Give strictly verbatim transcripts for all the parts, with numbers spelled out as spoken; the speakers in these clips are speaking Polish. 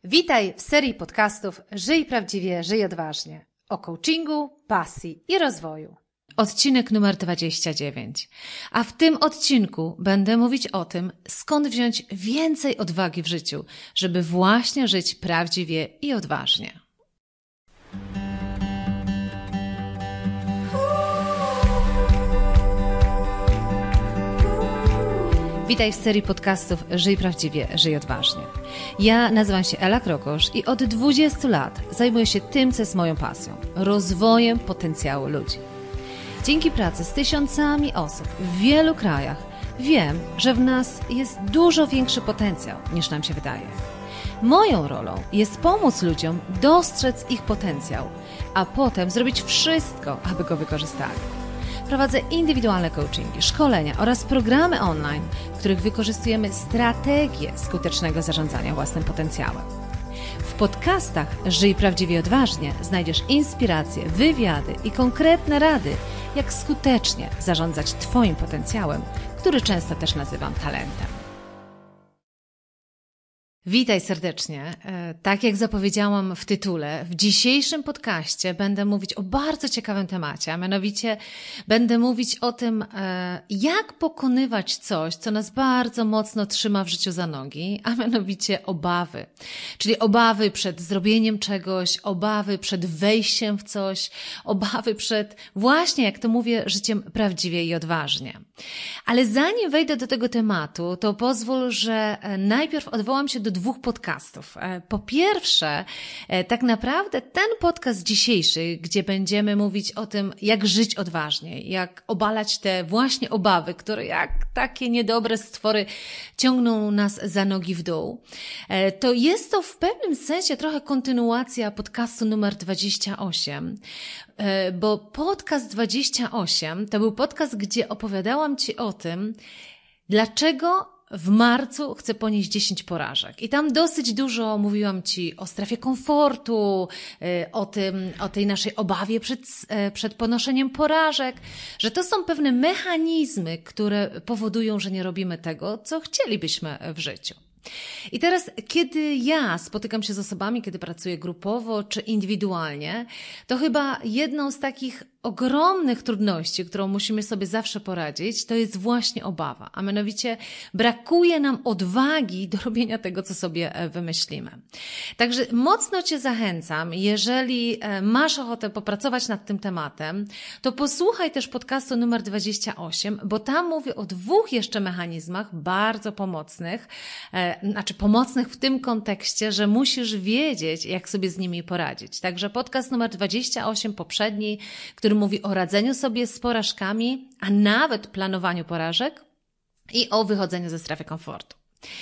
Witaj w serii podcastów Żyj prawdziwie, żyj odważnie o coachingu, pasji i rozwoju. Odcinek numer dwadzieścia dziewięć. A w tym odcinku będę mówić o tym, skąd wziąć więcej odwagi w życiu, żeby właśnie żyć prawdziwie i odważnie. Witaj w serii podcastów Żyj prawdziwie, żyj odważnie. Ja nazywam się Ela Krokosz i od dwudziestu lat zajmuję się tym, co jest moją pasją – rozwojem potencjału ludzi. Dzięki pracy z tysiącami osób w wielu krajach wiem, że w nas jest dużo większy potencjał niż nam się wydaje. Moją rolą jest pomóc ludziom dostrzec ich potencjał, a potem zrobić wszystko, aby go wykorzystali. Prowadzę indywidualne coachingi, szkolenia oraz programy online, w których wykorzystujemy strategię skutecznego zarządzania własnym potencjałem. W podcastach Żyj prawdziwie odważnie znajdziesz inspiracje, wywiady i konkretne rady, jak skutecznie zarządzać Twoim potencjałem, który często też nazywam talentem. Witaj serdecznie. Tak jak zapowiedziałam w tytule, w dzisiejszym podcaście będę mówić o bardzo ciekawym temacie, a mianowicie będę mówić o tym, jak pokonywać coś, co nas bardzo mocno trzyma w życiu za nogi, a mianowicie obawy. Czyli obawy przed zrobieniem czegoś, obawy przed wejściem w coś, obawy przed właśnie, jak to mówię, życiem prawdziwie i odważnie. Ale zanim wejdę do tego tematu, to pozwól, że najpierw odwołam się do dwóch podcastów. Po pierwsze, tak naprawdę ten podcast dzisiejszy, gdzie będziemy mówić o tym, jak żyć odważnie, jak obalać te właśnie obawy, które jak takie niedobre stwory ciągną nas za nogi w dół, to jest to w pewnym sensie trochę kontynuacja podcastu numer dwadzieścia osiem, bo podcast dwadzieścia osiem to był podcast, gdzie opowiadałam Ci o tym, dlaczego w marcu chcę ponieść dziesięć porażek. I tam dosyć dużo mówiłam Ci o strefie komfortu, o tym, o tej naszej obawie przed, przed ponoszeniem porażek, że to są pewne mechanizmy, które powodują, że nie robimy tego, co chcielibyśmy w życiu. I teraz, kiedy ja spotykam się z osobami, kiedy pracuję grupowo czy indywidualnie, to chyba jedną z takich ogromnych trudności, którą musimy sobie zawsze poradzić, to jest właśnie obawa, a mianowicie brakuje nam odwagi do robienia tego, co sobie wymyślimy. Także mocno Cię zachęcam, jeżeli masz ochotę popracować nad tym tematem, to posłuchaj też podcastu numer dwadzieścia osiem, bo tam mówię o dwóch jeszcze mechanizmach bardzo pomocnych, znaczy pomocnych w tym kontekście, że musisz wiedzieć, jak sobie z nimi poradzić. Także podcast numer dwadzieścia osiem, poprzedni, który mówi o radzeniu sobie z porażkami, a nawet planowaniu porażek i o wychodzeniu ze strefy komfortu.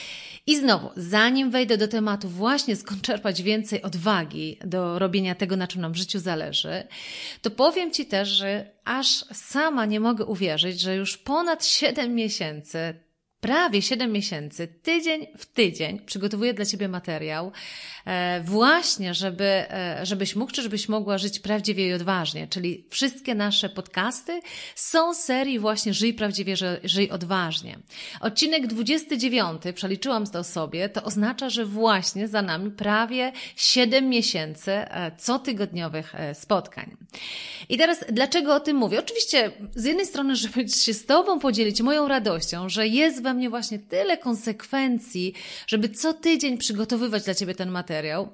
I znowu, zanim wejdę do tematu właśnie skąd czerpać więcej odwagi do robienia tego, na czym nam w życiu zależy, to powiem Ci też, że aż sama nie mogę uwierzyć, że już ponad siedem miesięcy Prawie siedem miesięcy, tydzień w tydzień przygotowuję dla Ciebie materiał e, właśnie, żeby, e, żebyś mógł, czy żebyś mogła żyć prawdziwie i odważnie. Czyli wszystkie nasze podcasty są z serii właśnie Żyj prawdziwie, żyj odważnie. Odcinek dwudziesty dziewiąty, przeliczyłam to sobie, to oznacza, że właśnie za nami prawie siedem miesięcy e, cotygodniowych e, spotkań. I teraz dlaczego o tym mówię? Oczywiście z jednej strony, żeby się z Tobą podzielić moją radością, że jest we mnie właśnie tyle konsekwencji, żeby co tydzień przygotowywać dla Ciebie ten materiał,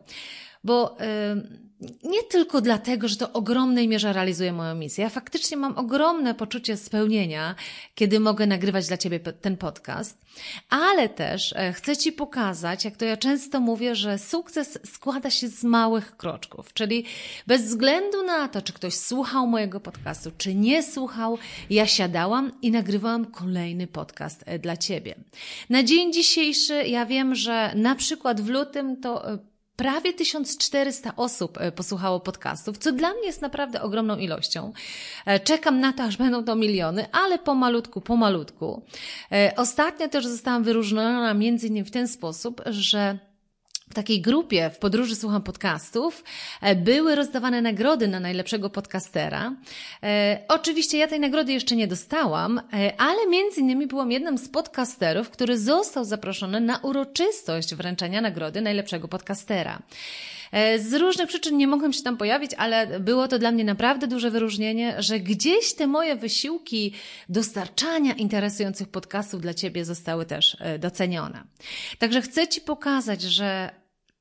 bo yy, nie tylko dlatego, że to w ogromnej mierze realizuje moją misję. Ja faktycznie mam ogromne poczucie spełnienia, kiedy mogę nagrywać dla Ciebie ten podcast, ale też chcę Ci pokazać, jak to ja często mówię, że sukces składa się z małych kroczków, czyli bez względu na to, czy ktoś słuchał mojego podcastu, czy nie słuchał, ja siadałam i nagrywałam kolejny podcast dla Ciebie. Na dzień dzisiejszy ja wiem, że na przykład w lutym to prawie tysiąc czterysta osób posłuchało podcastów, co dla mnie jest naprawdę ogromną ilością. Czekam na to, aż będą to miliony, ale pomalutku, pomalutku. Ostatnio też zostałam wyróżniona między innymi w ten sposób, że w takiej grupie w Podróży Słucham Podcastów były rozdawane nagrody na najlepszego podcastera. E, oczywiście ja tej nagrody jeszcze nie dostałam, e, ale między innymi byłam jednym z podcasterów, który został zaproszony na uroczystość wręczenia nagrody najlepszego podcastera. Z różnych przyczyn nie mogłem się tam pojawić, ale było to dla mnie naprawdę duże wyróżnienie, że gdzieś te moje wysiłki dostarczania interesujących podcastów dla Ciebie zostały też docenione. Także chcę Ci pokazać, że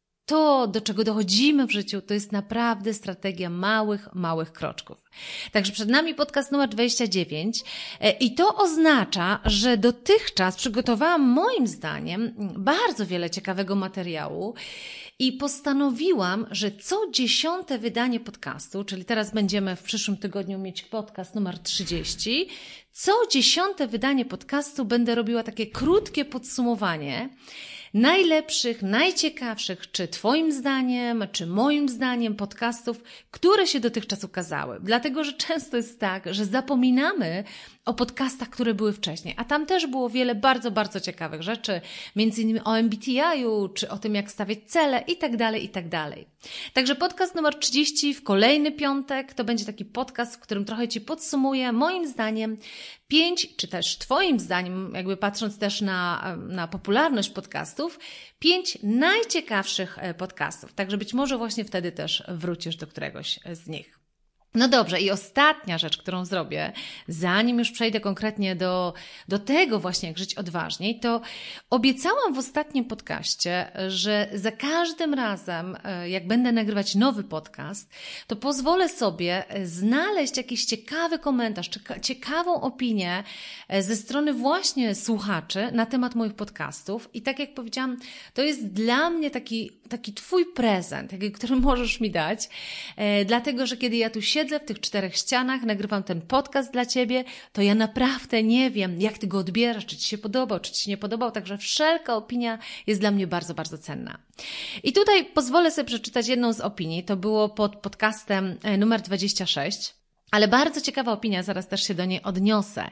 to, do czego dochodzimy w życiu, to jest naprawdę strategia małych, małych kroczków. Także przed nami podcast numer dwadzieścia dziewięć i to oznacza, że dotychczas przygotowałam moim zdaniem bardzo wiele ciekawego materiału i postanowiłam, że co dziesiąte wydanie podcastu, czyli teraz będziemy w przyszłym tygodniu mieć podcast numer trzydzieści, co dziesiąte wydanie podcastu będę robiła takie krótkie podsumowanie najlepszych, najciekawszych, czy Twoim zdaniem, czy moim zdaniem podcastów, które się dotychczas ukazały. Dlatego, że często jest tak, że zapominamy o podcastach, które były wcześniej, a tam też było wiele bardzo, bardzo ciekawych rzeczy, między innymi o M B T I u, czy o tym, jak stawiać cele i tak dalej, i tak dalej. Także podcast numer trzydzieści w kolejny piątek to będzie taki podcast, w którym trochę Ci podsumuję, moim zdaniem, pięć, czy też Twoim zdaniem, jakby patrząc też na, na popularność podcastów, pięć najciekawszych podcastów. Także być może właśnie wtedy też wrócisz do któregoś z nich. No dobrze, i ostatnia rzecz, którą zrobię, zanim już przejdę konkretnie do, do tego właśnie, jak żyć odważniej, to obiecałam w ostatnim podcaście, że za każdym razem, jak będę nagrywać nowy podcast, to pozwolę sobie znaleźć jakiś ciekawy komentarz, ciekawą opinię ze strony właśnie słuchaczy na temat moich podcastów. I tak jak powiedziałam, to jest dla mnie taki, taki Twój prezent, który możesz mi dać, dlatego, że kiedy ja tu siedzę w tych czterech ścianach, nagrywam ten podcast dla Ciebie, to ja naprawdę nie wiem, jak Ty go odbierasz, czy Ci się podobał, czy Ci się nie podobał, także wszelka opinia jest dla mnie bardzo, bardzo cenna. I tutaj pozwolę sobie przeczytać jedną z opinii, to było pod podcastem numer dwadzieścia sześć, ale bardzo ciekawa opinia, zaraz też się do niej odniosę.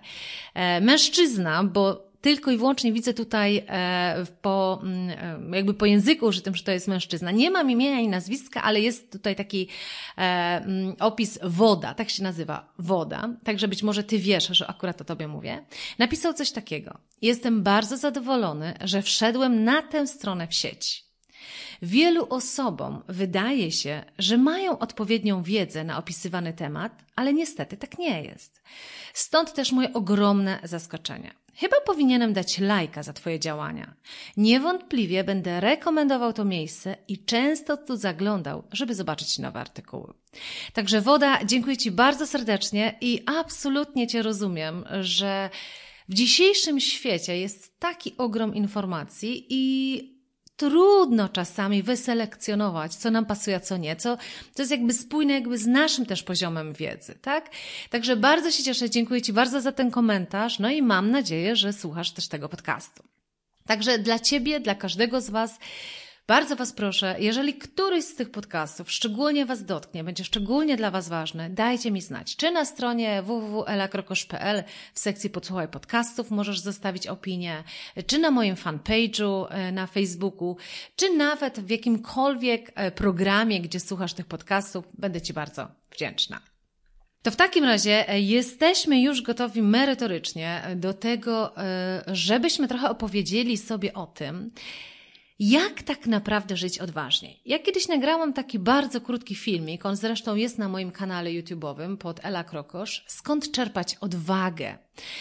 Mężczyzna, bo tylko i wyłącznie widzę tutaj e, po, e, jakby po języku użytym, że to jest mężczyzna. Nie mam imienia i nazwiska, ale jest tutaj taki e, opis Woda, tak się nazywa, Woda. Także być może Ty wiesz, że akurat o Tobie mówię. Napisał coś takiego. Jestem bardzo zadowolony, że wszedłem na tę stronę w sieci. Wielu osobom wydaje się, że mają odpowiednią wiedzę na opisywany temat, ale niestety tak nie jest. Stąd też moje ogromne zaskoczenie. Chyba powinienem dać lajka za Twoje działania. Niewątpliwie będę rekomendował to miejsce i często tu zaglądał, żeby zobaczyć nowe artykuły. Także Woda, dziękuję Ci bardzo serdecznie i absolutnie Cię rozumiem, że w dzisiejszym świecie jest taki ogrom informacji i trudno czasami wyselekcjonować, co nam pasuje, a co nie, co to jest jakby spójne jakby z naszym też poziomem wiedzy, tak? Także bardzo się cieszę, dziękuję Ci bardzo za ten komentarz, no i mam nadzieję, że słuchasz też tego podcastu. Także dla Ciebie, dla każdego z Was bardzo Was proszę, jeżeli któryś z tych podcastów szczególnie Was dotknie, będzie szczególnie dla Was ważny, dajcie mi znać. Czy na stronie w w w kropka ela krokosz kropka p l w sekcji Podsłuchaj podcastów możesz zostawić opinię, czy na moim fanpage'u na Facebooku, czy nawet w jakimkolwiek programie, gdzie słuchasz tych podcastów, będę Ci bardzo wdzięczna. To w takim razie jesteśmy już gotowi merytorycznie do tego, żebyśmy trochę opowiedzieli sobie o tym, jak tak naprawdę żyć odważniej? Ja kiedyś nagrałam taki bardzo krótki filmik, on zresztą jest na moim kanale YouTube'owym pod Ela Krokosz, skąd czerpać odwagę.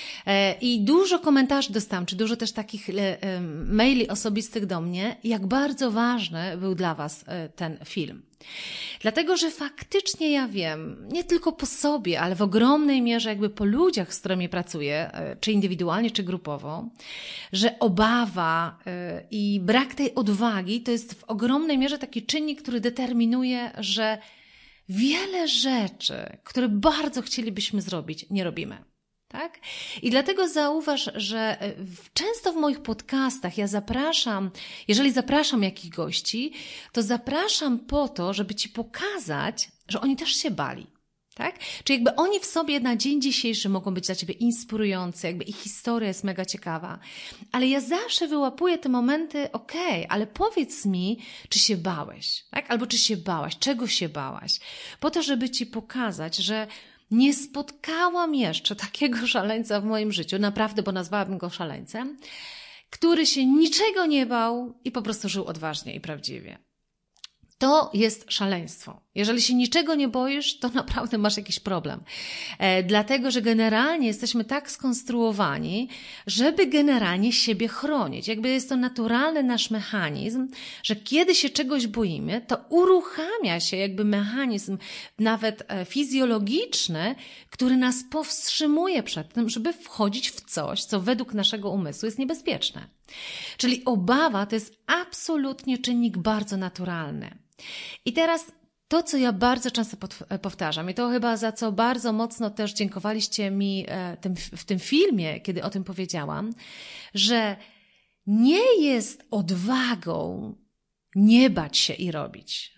I dużo komentarzy dostałam, czy dużo też takich maili osobistych do mnie, jak bardzo ważny był dla Was ten film. Dlatego, że faktycznie ja wiem, nie tylko po sobie, ale w ogromnej mierze jakby po ludziach, z którymi pracuję, czy indywidualnie, czy grupowo, że obawa i brak tej odwagi to jest w ogromnej mierze taki czynnik, który determinuje, że wiele rzeczy, które bardzo chcielibyśmy zrobić, nie robimy. Tak? I dlatego zauważ, że często w moich podcastach ja zapraszam, jeżeli zapraszam jakichś gości, to zapraszam po to, żeby Ci pokazać, że oni też się bali. Tak? Czyli jakby oni w sobie na dzień dzisiejszy mogą być dla ciebie inspirujący, jakby ich historia jest mega ciekawa. Ale ja zawsze wyłapuję te momenty, okej, okay, ale powiedz mi, czy się bałeś, tak? Albo czy się bałaś, czego się bałaś? Po to, żeby ci pokazać, że nie spotkałam jeszcze takiego szaleńca w moim życiu, naprawdę, bo nazwałabym go szaleńcem, który się niczego nie bał i po prostu żył odważnie i prawdziwie. To jest szaleństwo. Jeżeli się niczego nie boisz, to naprawdę masz jakiś problem. E, dlatego, że generalnie jesteśmy tak skonstruowani, żeby generalnie siebie chronić. Jakby jest to naturalny nasz mechanizm, że kiedy się czegoś boimy, to uruchamia się jakby mechanizm nawet e, fizjologiczny, który nas powstrzymuje przed tym, żeby wchodzić w coś, co według naszego umysłu jest niebezpieczne. Czyli obawa to jest absolutnie czynnik bardzo naturalny. I teraz to, co ja bardzo często powtarzam i to chyba za co bardzo mocno też dziękowaliście mi w tym filmie, kiedy o tym powiedziałam, że nie jest odwagą nie bać się i robić.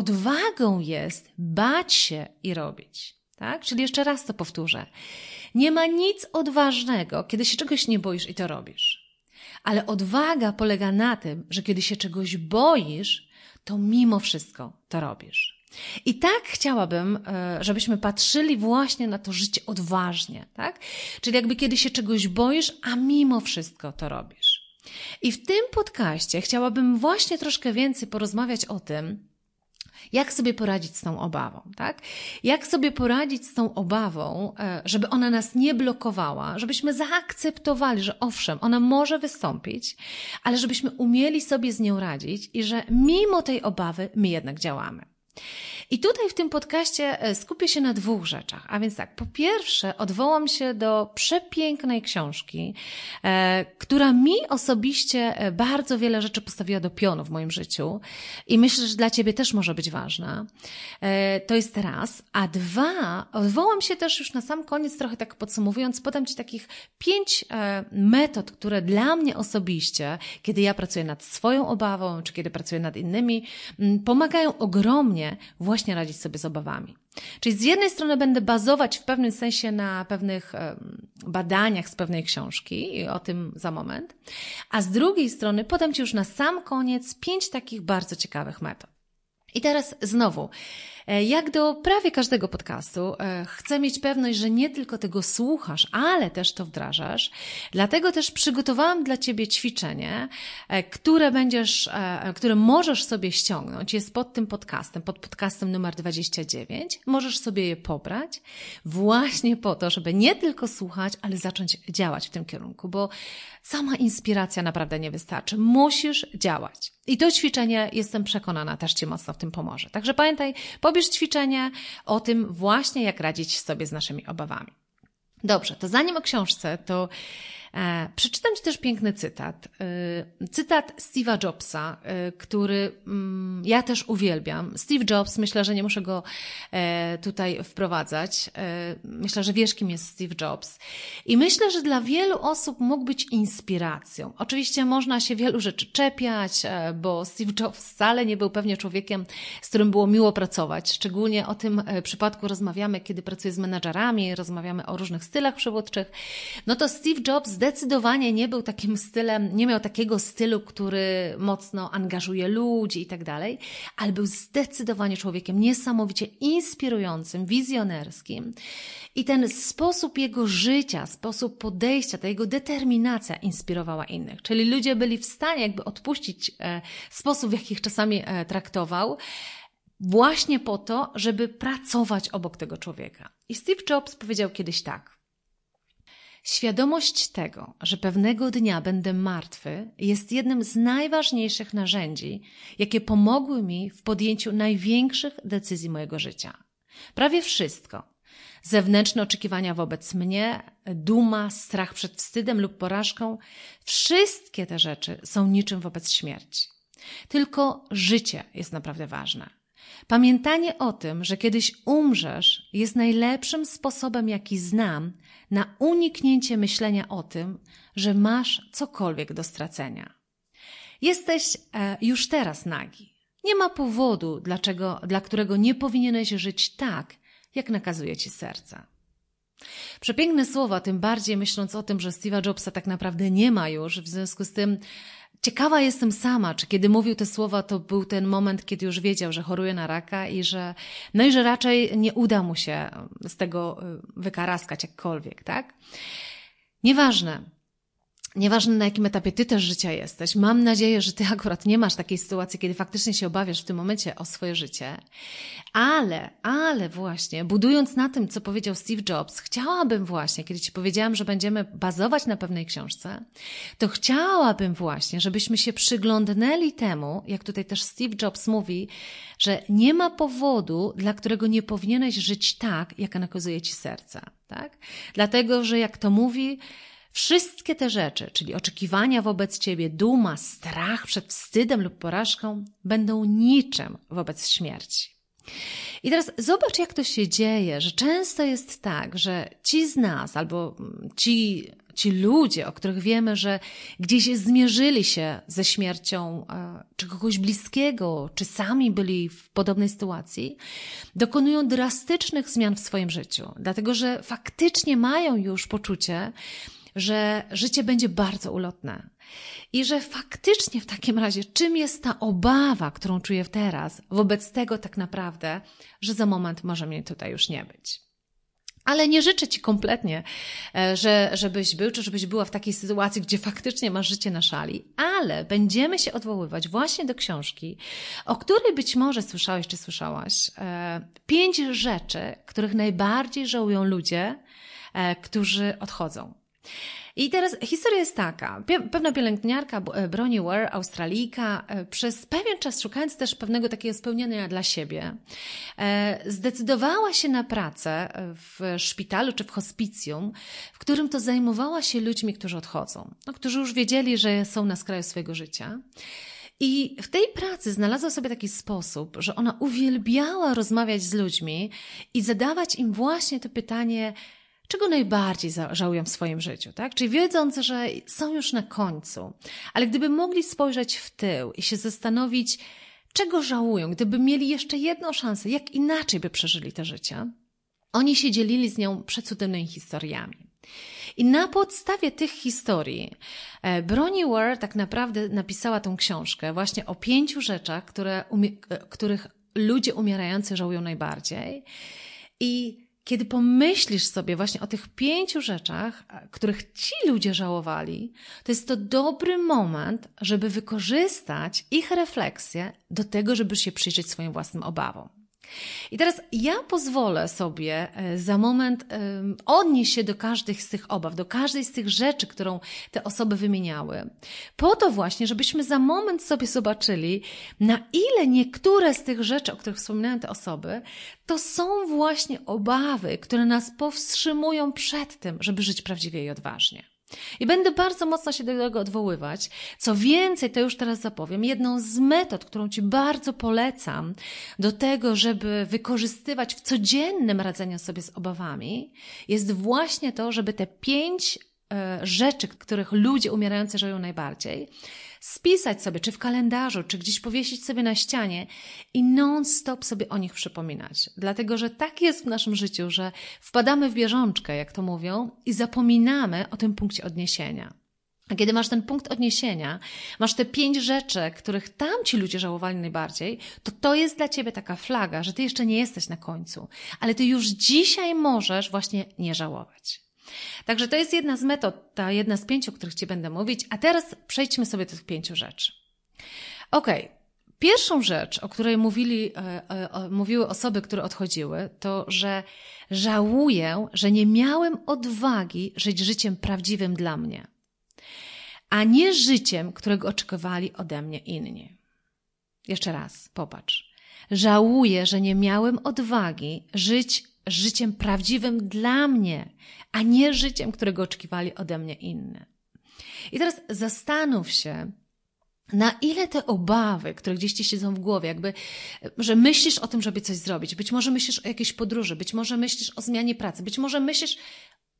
Odwagą jest bać się i robić. Tak? Czyli jeszcze raz to powtórzę. Nie ma nic odważnego, kiedy się czegoś nie boisz i to robisz. Ale odwaga polega na tym, że kiedy się czegoś boisz, to mimo wszystko to robisz. I tak chciałabym, żebyśmy patrzyli właśnie na to życie odważnie, tak? Czyli jakby kiedy się czegoś boisz, a mimo wszystko to robisz. I w tym podcaście chciałabym właśnie troszkę więcej porozmawiać o tym, jak sobie poradzić z tą obawą, tak? Jak sobie poradzić z tą obawą, żeby ona nas nie blokowała, żebyśmy zaakceptowali, że owszem, ona może wystąpić, ale żebyśmy umieli sobie z nią radzić i że mimo tej obawy my jednak działamy. I tutaj w tym podcaście skupię się na dwóch rzeczach, a więc tak, po pierwsze odwołam się do przepięknej książki, e, która mi osobiście bardzo wiele rzeczy postawiła do pionu w moim życiu i myślę, że dla Ciebie też może być ważna. E, to jest raz, a dwa, odwołam się też już na sam koniec, trochę tak podsumowując, podam Ci takich pięć e, metod, które dla mnie osobiście, kiedy ja pracuję nad swoją obawą, czy kiedy pracuję nad innymi, m, pomagają ogromnie właśnie właśnie radzić sobie z obawami. Czyli z jednej strony będę bazować w pewnym sensie na pewnych badaniach z pewnej książki i o tym za moment, a z drugiej strony podam Ci już na sam koniec pięć takich bardzo ciekawych metod. I teraz znowu, jak do prawie każdego podcastu, chcę mieć pewność, że nie tylko tego słuchasz, ale też to wdrażasz. Dlatego też przygotowałam dla Ciebie ćwiczenie, które będziesz, które możesz sobie ściągnąć. Jest pod tym podcastem, pod podcastem numer dwadzieścia dziewięć. Możesz sobie je pobrać właśnie po to, żeby nie tylko słuchać, ale zacząć działać w tym kierunku, bo sama inspiracja naprawdę nie wystarczy. Musisz działać. I to ćwiczenie, jestem przekonana, też Ci mocno w tym pomoże. Także pamiętaj, pobierz ćwiczenie o tym właśnie, jak radzić sobie z naszymi obawami. Dobrze, to zanim o książce, to e, przeczytam Ci też piękny cytat. E, cytat Steve'a Jobsa, e, który mm, ja też uwielbiam. Steve Jobs, myślę, że nie muszę go e, tutaj wprowadzać. E, myślę, że wiesz, kim jest Steve Jobs. I myślę, że dla wielu osób mógł być inspiracją. Oczywiście można się wielu rzeczy czepiać, e, bo Steve Jobs wcale nie był pewnie człowiekiem, z którym było miło pracować. Szczególnie o tym e, przypadku rozmawiamy, kiedy pracuję z menadżerami, rozmawiamy o różnych stylach przywódczych. No to Steve Jobs zdecydowanie nie był takim stylem, nie miał takiego stylu, który mocno angażuje ludzi i tak dalej, ale był zdecydowanie człowiekiem niesamowicie inspirującym, wizjonerskim i ten sposób jego życia, sposób podejścia, ta jego determinacja inspirowała innych. Czyli ludzie byli w stanie jakby odpuścić e, sposób, w jaki ich czasami e, traktował, właśnie po to, żeby pracować obok tego człowieka. I Steve Jobs powiedział kiedyś tak: świadomość tego, że pewnego dnia będę martwy, jest jednym z najważniejszych narzędzi, jakie pomogły mi w podjęciu największych decyzji mojego życia. Prawie wszystko, zewnętrzne oczekiwania wobec mnie, duma, strach przed wstydem lub porażką, wszystkie te rzeczy są niczym wobec śmierci. Tylko życie jest naprawdę ważne. Pamiętanie o tym, że kiedyś umrzesz, jest najlepszym sposobem, jaki znam, na uniknięcie myślenia o tym, że masz cokolwiek do stracenia. Jesteś e, już teraz nagi. Nie ma powodu, dlaczego, dla którego nie powinieneś żyć tak, jak nakazuje ci serce. Przepiękne słowa, tym bardziej myśląc o tym, że Steve'a Jobsa tak naprawdę nie ma już, w związku z tym ciekawa jestem sama, czy kiedy mówił te słowa, to był ten moment, kiedy już wiedział, że choruje na raka i że, no i że raczej nie uda mu się z tego wykaraskać jakkolwiek, tak? Nieważne. Nieważne, na jakim etapie ty też życia jesteś. Mam nadzieję, że ty akurat nie masz takiej sytuacji, kiedy faktycznie się obawiasz w tym momencie o swoje życie. Ale, ale właśnie, budując na tym, co powiedział Steve Jobs, chciałabym właśnie, kiedy ci powiedziałam, że będziemy bazować na pewnej książce, to chciałabym właśnie, żebyśmy się przyglądnęli temu, jak tutaj też Steve Jobs mówi, że nie ma powodu, dla którego nie powinieneś żyć tak, jak nakazuje ci serce. Tak? Dlatego, że jak to mówi, wszystkie te rzeczy, czyli oczekiwania wobec ciebie, duma, strach przed wstydem lub porażką, będą niczym wobec śmierci. I teraz zobacz, jak to się dzieje, że często jest tak, że ci z nas albo ci, ci ludzie, o których wiemy, że gdzieś zmierzyli się ze śmiercią czy kogoś bliskiego, czy sami byli w podobnej sytuacji, dokonują drastycznych zmian w swoim życiu, dlatego że faktycznie mają już poczucie, że życie będzie bardzo ulotne i że faktycznie w takim razie czym jest ta obawa, którą czuję teraz wobec tego tak naprawdę, że za moment może mnie tutaj już nie być. Ale nie życzę ci kompletnie, że, żebyś był, czy żebyś była w takiej sytuacji, gdzie faktycznie masz życie na szali, ale będziemy się odwoływać właśnie do książki, o której być może słyszałeś, czy słyszałaś. Pięć rzeczy, których najbardziej żałują ludzie, którzy odchodzą. I teraz historia jest taka. Pewna pielęgniarka Bronnie Ware, Australijka, przez pewien czas szukając też pewnego takiego spełnienia dla siebie, zdecydowała się na pracę w szpitalu czy w hospicjum, w którym to zajmowała się ludźmi, którzy odchodzą, no, którzy już wiedzieli, że są na skraju swojego życia. I w tej pracy znalazła sobie taki sposób, że ona uwielbiała rozmawiać z ludźmi i zadawać im właśnie to pytanie, czego najbardziej żałują w swoim życiu, tak? Czyli wiedząc, że są już na końcu, ale gdyby mogli spojrzeć w tył i się zastanowić, czego żałują, gdyby mieli jeszcze jedną szansę, jak inaczej by przeżyli te życie, oni się dzielili z nią przecudownymi historiami. I na podstawie tych historii Bronnie Ware tak naprawdę napisała tą książkę właśnie o pięciu rzeczach, które, których ludzie umierający żałują najbardziej. I kiedy pomyślisz sobie właśnie o tych pięciu rzeczach, których ci ludzie żałowali, to jest to dobry moment, żeby wykorzystać ich refleksję do tego, żeby się przyjrzeć swoim własnym obawom. I teraz ja pozwolę sobie za moment odnieść się do każdej z tych obaw, do każdej z tych rzeczy, którą te osoby wymieniały, po to właśnie, żebyśmy za moment sobie zobaczyli, na ile niektóre z tych rzeczy, o których wspominają te osoby, to są właśnie obawy, które nas powstrzymują przed tym, żeby żyć prawdziwie i odważnie. I będę bardzo mocno się do tego odwoływać. Co więcej, to już teraz zapowiem, jedną z metod, którą Ci bardzo polecam do tego, żeby wykorzystywać w codziennym radzeniu sobie z obawami, jest właśnie to, żeby te pięć e, rzeczy, których ludzie umierający żałują najbardziej, spisać sobie, czy w kalendarzu, czy gdzieś powiesić sobie na ścianie i non-stop sobie o nich przypominać. Dlatego, że tak jest w naszym życiu, że wpadamy w bieżączkę, jak to mówią, i zapominamy o tym punkcie odniesienia. A kiedy masz ten punkt odniesienia, masz te pięć rzeczy, których tamci ludzie żałowali najbardziej, to to jest dla Ciebie taka flaga, że Ty jeszcze nie jesteś na końcu, ale Ty już dzisiaj możesz właśnie nie żałować. Także to jest jedna z metod, ta jedna z pięciu, o których Ci będę mówić, a teraz przejdźmy sobie do tych pięciu rzeczy. Okej, okay. Pierwszą rzecz, o której mówili, e, e, mówiły osoby, które odchodziły, to, że żałuję, że nie miałem odwagi żyć życiem prawdziwym dla mnie, a nie życiem, którego oczekiwali ode mnie inni. Jeszcze raz, popatrz. Żałuję, że nie miałem odwagi żyć życiem prawdziwym dla mnie, a nie życiem, którego oczekiwali ode mnie inni. I teraz zastanów się, na ile te obawy, które gdzieś Ci siedzą w głowie, jakby, że myślisz o tym, żeby coś zrobić, być może myślisz o jakiejś podróży, być może myślisz o zmianie pracy, być może myślisz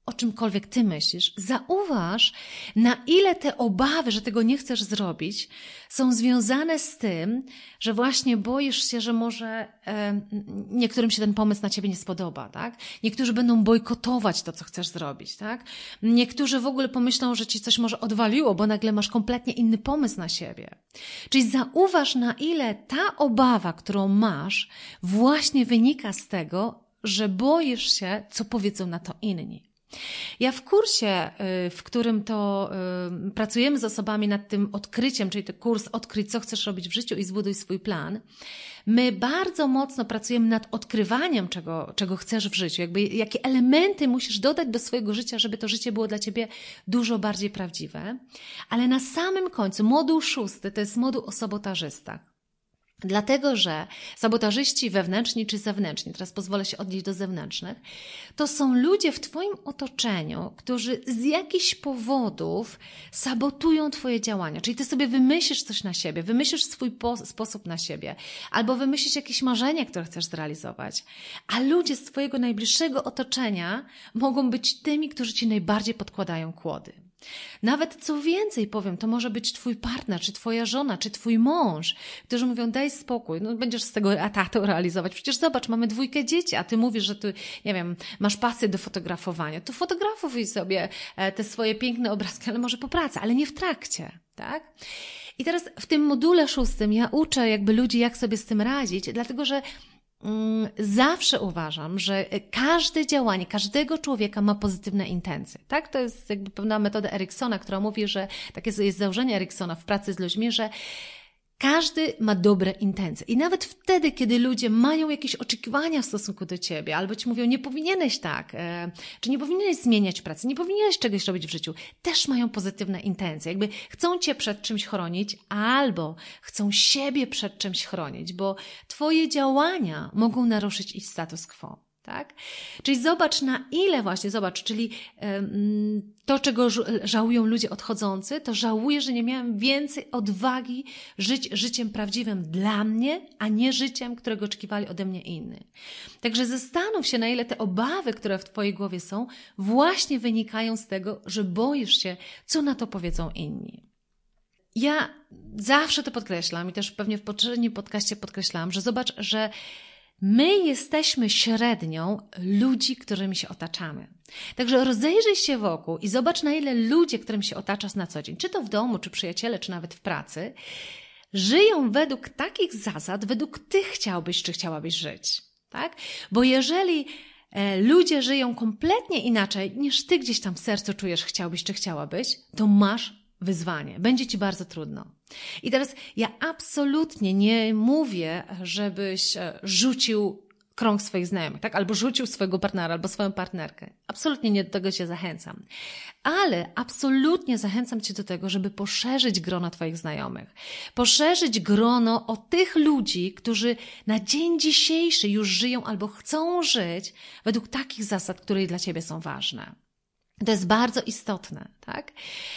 o czymkolwiek ty myślisz, zauważ, na ile te obawy, że tego nie chcesz zrobić, są związane z tym, że właśnie boisz się, że może e, niektórym się ten pomysł na ciebie nie spodoba, tak? Niektórzy będą bojkotować to, co chcesz zrobić, tak? Niektórzy w ogóle pomyślą, że ci coś może odwaliło, bo nagle masz kompletnie inny pomysł na siebie. Czyli zauważ, na ile ta obawa, którą masz, właśnie wynika z tego, że boisz się, co powiedzą na to inni. Ja w kursie, w którym to pracujemy z osobami nad tym odkryciem, czyli ten kurs Odkryć, co chcesz robić w życiu i zbuduj swój plan, my bardzo mocno pracujemy nad odkrywaniem, czego, czego chcesz w życiu, jakby jakie elementy musisz dodać do swojego życia, żeby to życie było dla ciebie dużo bardziej prawdziwe. Ale na samym końcu, moduł szósty, to jest moduł o sabotażystach. Dlatego, że sabotażyści wewnętrzni czy zewnętrzni, teraz pozwolę się odnieść do zewnętrznych, to są ludzie w twoim otoczeniu, którzy z jakichś powodów sabotują twoje działania. Czyli ty sobie wymyślisz coś na siebie, wymyślisz swój po- sposób na siebie, albo wymyślisz jakieś marzenie, które chcesz zrealizować. A ludzie z twojego najbliższego otoczenia mogą być tymi, którzy ci najbardziej podkładają kłody. Nawet co więcej powiem, to może być twój partner, czy twoja żona, czy twój mąż, którzy mówią, daj spokój, no będziesz z tego etatu realizować. Przecież zobacz, mamy dwójkę dzieci, a ty mówisz, że ty, nie wiem, masz pasję do fotografowania. To fotografuj sobie te swoje piękne obrazki, ale może po pracy, ale nie w trakcie, tak? I teraz w tym module szóstym ja uczę jakby ludzi, jak sobie z tym radzić, dlatego że zawsze uważam, że każde działanie każdego człowieka ma pozytywne intencje. Tak? To jest jakby pewna metoda Eriksona, która mówi, że takie jest założenie Eriksona w pracy z ludźmi, że każdy ma dobre intencje. I nawet wtedy, kiedy ludzie mają jakieś oczekiwania w stosunku do ciebie, albo ci mówią, nie powinieneś tak, e, czy nie powinieneś zmieniać pracy, nie powinieneś czegoś robić w życiu, też mają pozytywne intencje. Jakby chcą cię przed czymś chronić, albo chcą siebie przed czymś chronić, bo twoje działania mogą naruszyć ich status quo. Tak? Czyli zobacz, na ile właśnie, zobacz, czyli um, to, czego żałują ludzie odchodzący, to żałuję, że nie miałem więcej odwagi żyć życiem prawdziwym dla mnie, a nie życiem, którego oczekiwali ode mnie inni. Także zastanów się, na ile te obawy, które w twojej głowie są, właśnie wynikają z tego, że boisz się, co na to powiedzą inni. Ja zawsze to podkreślam i też pewnie w poprzednim podcaście podkreślałam, że zobacz, że my jesteśmy średnią ludzi, którymi się otaczamy. Także rozejrzyj się wokół i zobacz, na ile ludzie, którym się otaczasz na co dzień, czy to w domu, czy przyjaciele, czy nawet w pracy, żyją według takich zasad, według ty chciałbyś, czy chciałabyś żyć. Tak? Bo jeżeli e, ludzie żyją kompletnie inaczej, niż ty gdzieś tam w sercu czujesz, chciałbyś, czy chciałabyś, to masz wyzwanie. Będzie ci bardzo trudno. I teraz ja absolutnie nie mówię, żebyś rzucił krąg swoich znajomych, tak? Albo rzucił swojego partnera, albo swoją partnerkę. Absolutnie nie do tego cię zachęcam. Ale absolutnie zachęcam cię do tego, żeby poszerzyć grono twoich znajomych. Poszerzyć grono o tych ludzi, którzy na dzień dzisiejszy już żyją albo chcą żyć według takich zasad, które dla ciebie są ważne. To jest bardzo istotne, tak?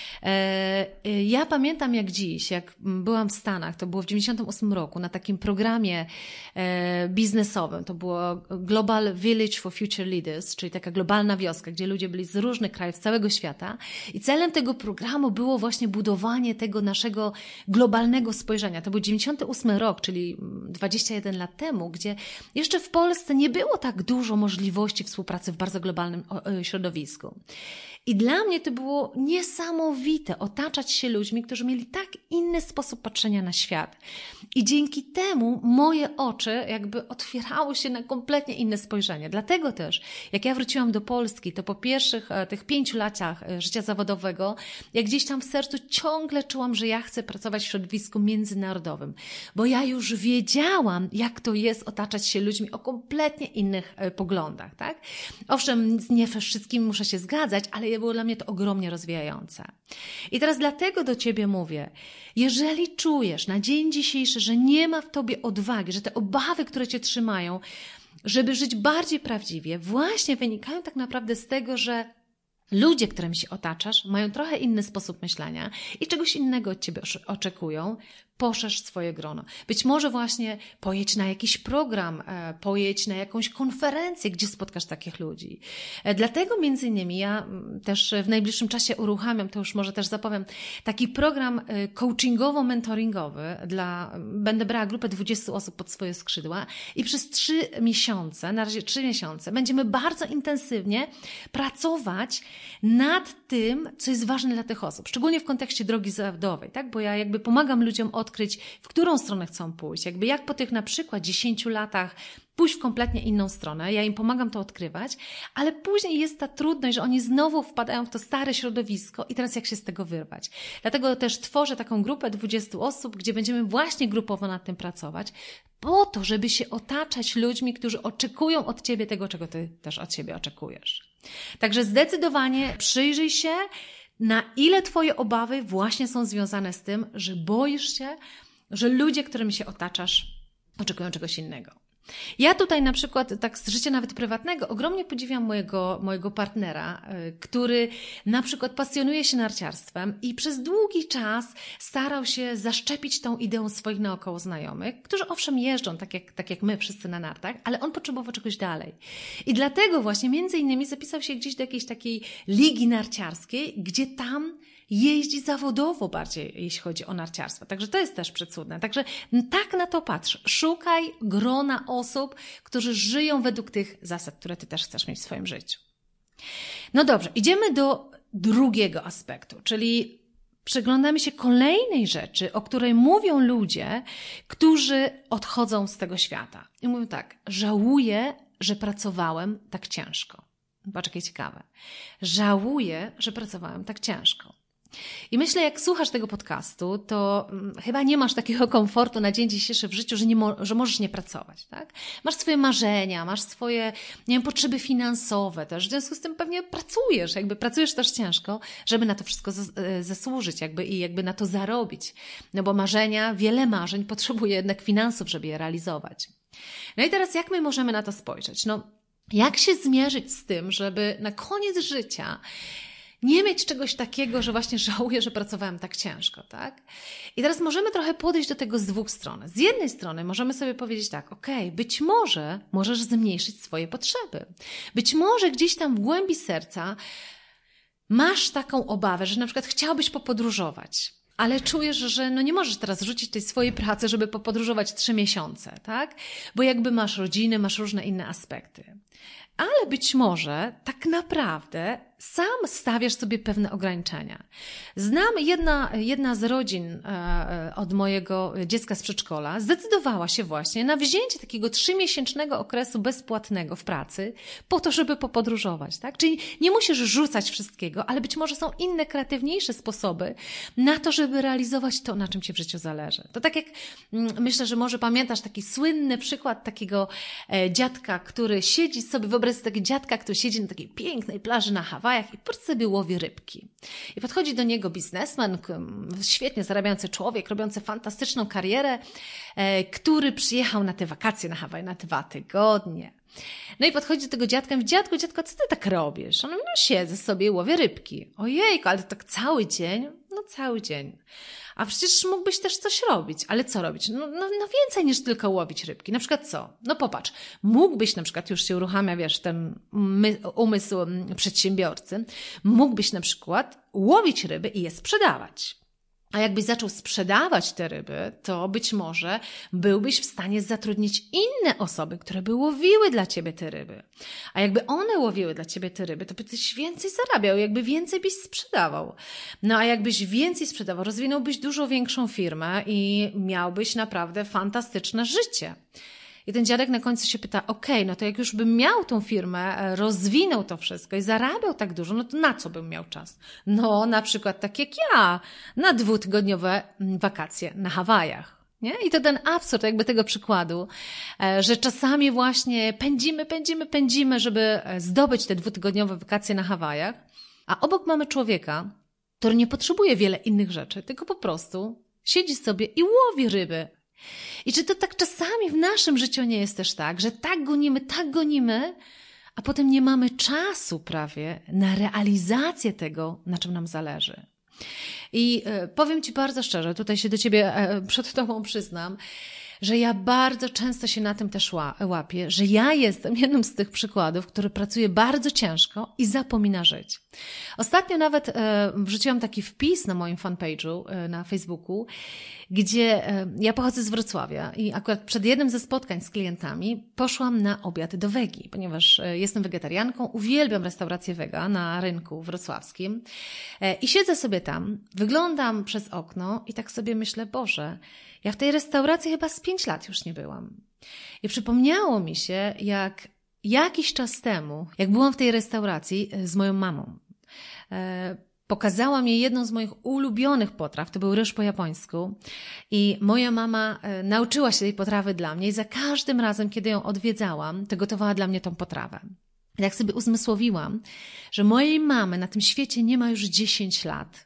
Ja pamiętam jak dziś, jak byłam w Stanach, to było w dziewięćdziesiątym ósmym roku, na takim programie biznesowym, to było Global Village for Future Leaders, czyli taka globalna wioska, gdzie ludzie byli z różnych krajów, z całego świata i celem tego programu było właśnie budowanie tego naszego globalnego spojrzenia. To był dziewięćdziesiąty ósmy rok, czyli dwadzieścia jeden lat temu, gdzie jeszcze w Polsce nie było tak dużo możliwości współpracy w bardzo globalnym środowisku. I dla mnie to było niesamowite otaczać się ludźmi, którzy mieli tak inny sposób patrzenia na świat. I dzięki temu moje oczy jakby otwierały się na kompletnie inne spojrzenie. Dlatego też, jak ja wróciłam do Polski, to po pierwszych tych pięciu latach życia zawodowego, jak gdzieś tam w sercu ciągle czułam, że ja chcę pracować w środowisku międzynarodowym. Bo ja już wiedziałam, jak to jest otaczać się ludźmi o kompletnie innych poglądach, tak? Owszem, nie wszystkim muszę się zgadzać, ale było dla mnie to ogromnie rozwijające. I teraz dlatego do ciebie mówię, jeżeli czujesz na dzień dzisiejszy, że nie ma w tobie odwagi, że te obawy, które cię trzymają, żeby żyć bardziej prawdziwie, właśnie wynikają tak naprawdę z tego, że ludzie, którymi się otaczasz, mają trochę inny sposób myślenia i czegoś innego od ciebie oczekują, poszerz swoje grono. Być może właśnie pojedź na jakiś program, pojedź na jakąś konferencję, gdzie spotkasz takich ludzi. Dlatego między innymi ja też w najbliższym czasie uruchamiam, to już może też zapowiem, taki program coachingowo-mentoringowy dla, będę brała grupę dwudziestu osób pod swoje skrzydła i przez trzy miesiące, na razie trzy miesiące, będziemy bardzo intensywnie pracować nad tym, co jest ważne dla tych osób, szczególnie w kontekście drogi zawodowej, tak? Bo ja jakby pomagam ludziom odkryć, w którą stronę chcą pójść, jakby jak po tych na przykład dziesięciu latach pójść w kompletnie inną stronę, ja im pomagam to odkrywać, ale później jest ta trudność, że oni znowu wpadają w to stare środowisko i teraz jak się z tego wyrwać. Dlatego też tworzę taką grupę dwudziestu osób, gdzie będziemy właśnie grupowo nad tym pracować, po to, żeby się otaczać ludźmi, którzy oczekują od Ciebie tego, czego Ty też od siebie oczekujesz. Także zdecydowanie przyjrzyj się, na ile Twoje obawy właśnie są związane z tym, że boisz się, że ludzie, którymi się otaczasz, oczekują czegoś innego. Ja tutaj na przykład, tak z życia nawet prywatnego, ogromnie podziwiam mojego, mojego partnera, który na przykład pasjonuje się narciarstwem i przez długi czas starał się zaszczepić tą ideą swoich naokoło znajomych, którzy owszem jeżdżą, tak jak, tak jak my wszyscy na nartach, ale on potrzebował czegoś dalej. I dlatego właśnie między innymi zapisał się gdzieś do jakiejś takiej ligi narciarskiej, gdzie tam jeździ zawodowo bardziej, jeśli chodzi o narciarstwo. Także to jest też przecudne. Także tak na to patrz. Szukaj grona osób, którzy żyją według tych zasad, które Ty też chcesz mieć w swoim życiu. No dobrze, idziemy do drugiego aspektu, czyli przyglądamy się kolejnej rzeczy, o której mówią ludzie, którzy odchodzą z tego świata. I mówią tak, żałuję, że pracowałem tak ciężko. Patrz, jakie ciekawe. Żałuję, że pracowałem tak ciężko. I myślę, jak słuchasz tego podcastu, to hmm, chyba nie masz takiego komfortu na dzień dzisiejszy w życiu, że, nie mo- że możesz nie pracować, tak? Masz swoje marzenia, masz swoje, nie wiem, potrzeby finansowe też, w związku z tym pewnie pracujesz, jakby pracujesz też ciężko, żeby na to wszystko zas- zasłużyć, jakby i jakby na to zarobić. No bo marzenia, wiele marzeń potrzebuje jednak finansów, żeby je realizować. No i teraz jak my możemy na to spojrzeć? No, jak się zmierzyć z tym, żeby na koniec życia nie mieć czegoś takiego, że właśnie żałuję, że pracowałem tak ciężko, tak? I teraz możemy trochę podejść do tego z dwóch stron. Z jednej strony możemy sobie powiedzieć tak, okej, okay, być może możesz zmniejszyć swoje potrzeby. Być może gdzieś tam w głębi serca masz taką obawę, że na przykład chciałbyś popodróżować, ale czujesz, że no nie możesz teraz rzucić tej swojej pracy, żeby popodróżować trzy miesiące, tak? Bo jakby masz rodzinę, masz różne inne aspekty. Ale być może tak naprawdę sam stawiasz sobie pewne ograniczenia. Znam jedna, jedna z rodzin e, od mojego dziecka z przedszkola zdecydowała się właśnie na wzięcie takiego trzymiesięcznego okresu bezpłatnego w pracy po to, żeby popodróżować, tak? Czyli nie musisz rzucać wszystkiego, ale być może są inne, kreatywniejsze sposoby na to, żeby realizować to, na czym Ci w życiu zależy. To tak jak mm, myślę, że może pamiętasz taki słynny przykład takiego e, dziadka, który siedzi sobie, wyobraź sobie takiego dziadka, który siedzi na takiej pięknej plaży na Hawajach i po prostu sobie łowi rybki. I podchodzi do niego biznesmen, świetnie zarabiający człowiek, robiący fantastyczną karierę, e, który przyjechał na te wakacje na Hawaje na dwa tygodnie. No i podchodzi do tego dziadka i mówi, dziadku, dziadku, co ty tak robisz? On mówi, no siedzę sobie i łowię rybki. Ojejku, ale to tak cały dzień? No cały dzień. A przecież mógłbyś też coś robić. Ale co robić? No, no, no więcej niż tylko łowić rybki. Na przykład co? No popatrz, mógłbyś na przykład, już się uruchamia, wiesz, ten my, umysł przedsiębiorcy, mógłbyś na przykład łowić ryby i je sprzedawać. A jakbyś zaczął sprzedawać te ryby, to być może byłbyś w stanie zatrudnić inne osoby, które by łowiły dla Ciebie te ryby. A jakby one łowiły dla Ciebie te ryby, to byś więcej zarabiał, jakby więcej byś sprzedawał. No a jakbyś więcej sprzedawał, rozwinąłbyś dużo większą firmę i miałbyś naprawdę fantastyczne życie. I ten dziadek na końcu się pyta, okej, okay, no to jak już bym miał tą firmę, rozwinął to wszystko i zarabiał tak dużo, no to na co bym miał czas? No na przykład tak jak ja, na dwutygodniowe wakacje na Hawajach. Nie? I to ten absurd jakby tego przykładu, że czasami właśnie pędzimy, pędzimy, pędzimy, żeby zdobyć te dwutygodniowe wakacje na Hawajach, a obok mamy człowieka, który nie potrzebuje wiele innych rzeczy, tylko po prostu siedzi sobie i łowi ryby. I czy to tak czasami w naszym życiu nie jest też tak, że tak gonimy, tak gonimy, a potem nie mamy czasu prawie na realizację tego, na czym nam zależy. I powiem Ci bardzo szczerze, tutaj się do Ciebie przed Tobą przyznam, że ja bardzo często się na tym też łapię, że ja jestem jednym z tych przykładów, który pracuje bardzo ciężko i zapomina żyć. Ostatnio nawet e, wrzuciłam taki wpis na moim fanpage'u e, na Facebooku, gdzie e, ja pochodzę z Wrocławia i akurat przed jednym ze spotkań z klientami poszłam na obiad do wegi, ponieważ e, jestem wegetarianką, uwielbiam restaurację wega na rynku wrocławskim e, i siedzę sobie tam, wyglądam przez okno i tak sobie myślę, Boże, ja w tej restauracji chyba z pięć lat już nie byłam. I przypomniało mi się, jak jakiś czas temu, jak byłam w tej restauracji z moją mamą, e, pokazałam jej jedną z moich ulubionych potraw, to był ryż po japońsku i moja mama e, nauczyła się tej potrawy dla mnie i za każdym razem, kiedy ją odwiedzałam, to gotowała dla mnie tą potrawę. Jak sobie uzmysłowiłam, że mojej mamy na tym świecie nie ma już dziesięć lat,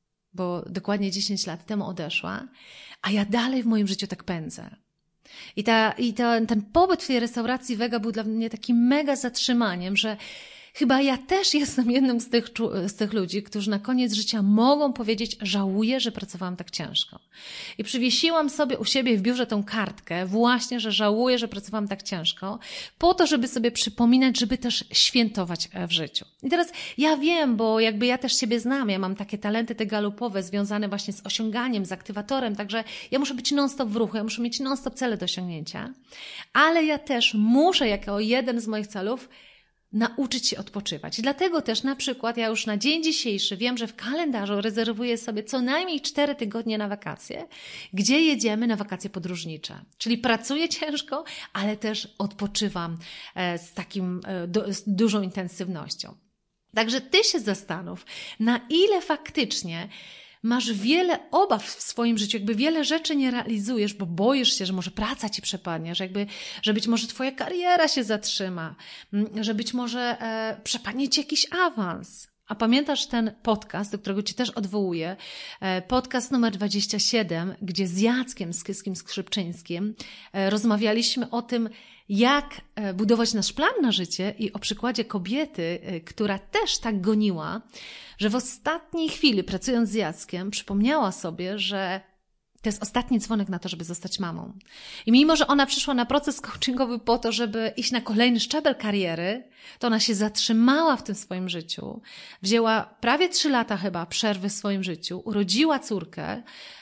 bo dokładnie dziesięć lat temu odeszła, a ja dalej w moim życiu tak pędzę. I, ta, i ta, ten pobyt w tej restauracji wega był dla mnie takim mega zatrzymaniem, że chyba ja też jestem jednym z tych, z tych ludzi, którzy na koniec życia mogą powiedzieć, żałuję, że pracowałam tak ciężko. I przywiesiłam sobie u siebie w biurze tą kartkę właśnie, że żałuję, że pracowałam tak ciężko, po to, żeby sobie przypominać, żeby też świętować w życiu. I teraz ja wiem, bo jakby ja też siebie znam, ja mam takie talenty te galupowe związane właśnie z osiąganiem, z aktywatorem, także ja muszę być non-stop w ruchu, ja muszę mieć non-stop cele do osiągnięcia, ale ja też muszę, jako jeden z moich celów, nauczyć się odpoczywać. Dlatego też na przykład ja już na dzień dzisiejszy wiem, że w kalendarzu rezerwuję sobie co najmniej cztery tygodnie na wakacje, gdzie jedziemy na wakacje podróżnicze. Czyli pracuję ciężko, ale też odpoczywam z takim z dużą intensywnością. Także Ty się zastanów, na ile faktycznie masz wiele obaw w swoim życiu, jakby wiele rzeczy nie realizujesz, bo boisz się, że może praca Ci przepadnie, że, jakby, że być może Twoja kariera się zatrzyma, że być może e, przepadnie Ci jakiś awans. A pamiętasz ten podcast, do którego Cię też odwołuję, e, podcast numer dwadzieścia siedem, gdzie z Jackiem Skyskim Skrzypczyńskim e, rozmawialiśmy o tym, jak budować nasz plan na życie i o przykładzie kobiety, która też tak goniła, że w ostatniej chwili, pracując z Jackiem, przypomniała sobie, że to jest ostatni dzwonek na to, żeby zostać mamą. I mimo, że ona przyszła na proces coachingowy po to, żeby iść na kolejny szczebel kariery, to ona się zatrzymała w tym swoim życiu, wzięła prawie trzy lata chyba przerwy w swoim życiu, urodziła córkę,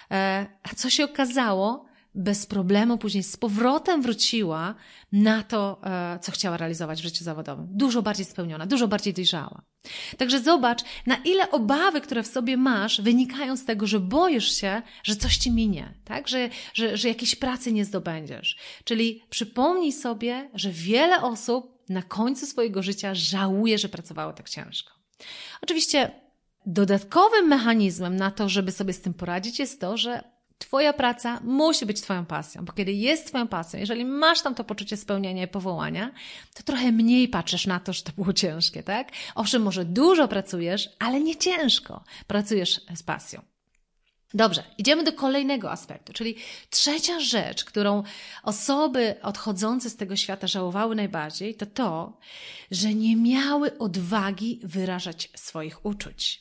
a co się okazało? Bez problemu później z powrotem wróciła na to, co chciała realizować w życiu zawodowym. Dużo bardziej spełniona, dużo bardziej dojrzała. Także zobacz, na ile obawy, które w sobie masz, wynikają z tego, że boisz się, że coś Ci minie, tak? że, że, że jakiejś pracy nie zdobędziesz. Czyli przypomnij sobie, że wiele osób na końcu swojego życia żałuje, że pracowało tak ciężko. Oczywiście dodatkowym mechanizmem na to, żeby sobie z tym poradzić, jest to, że Twoja praca musi być Twoją pasją, bo kiedy jest Twoją pasją, jeżeli masz tam to poczucie spełnienia i powołania, to trochę mniej patrzysz na to, że to było ciężkie, tak? Owszem, może dużo pracujesz, ale nie ciężko. Pracujesz z pasją. Dobrze, idziemy do kolejnego aspektu, czyli trzecia rzecz, którą osoby odchodzące z tego świata żałowały najbardziej, to to, że nie miały odwagi wyrażać swoich uczuć.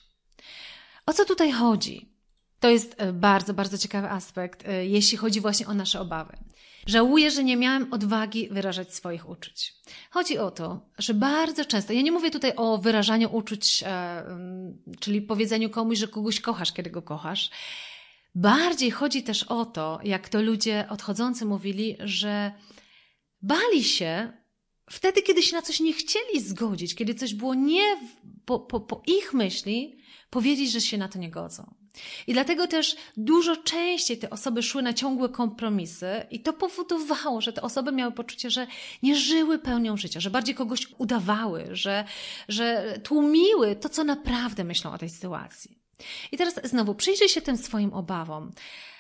O co tutaj chodzi? To jest bardzo, bardzo ciekawy aspekt, jeśli chodzi właśnie o nasze obawy. Żałuję, że nie miałem odwagi wyrażać swoich uczuć. Chodzi o to, że bardzo często, ja nie mówię tutaj o wyrażaniu uczuć, czyli powiedzeniu komuś, że kogoś kochasz, kiedy go kochasz. Bardziej chodzi też o to, jak to ludzie odchodzący mówili, że bali się wtedy, kiedy się na coś nie chcieli zgodzić, kiedy coś było nie po, po, po ich myśli, powiedzieć, że się na to nie godzą. I dlatego też dużo częściej te osoby szły na ciągłe kompromisy i to powodowało, że te osoby miały poczucie, że nie żyły pełnią życia, że bardziej kogoś udawały, że, że tłumiły to, co naprawdę myślą o tej sytuacji. I teraz znowu przyjrzyj się tym swoim obawom.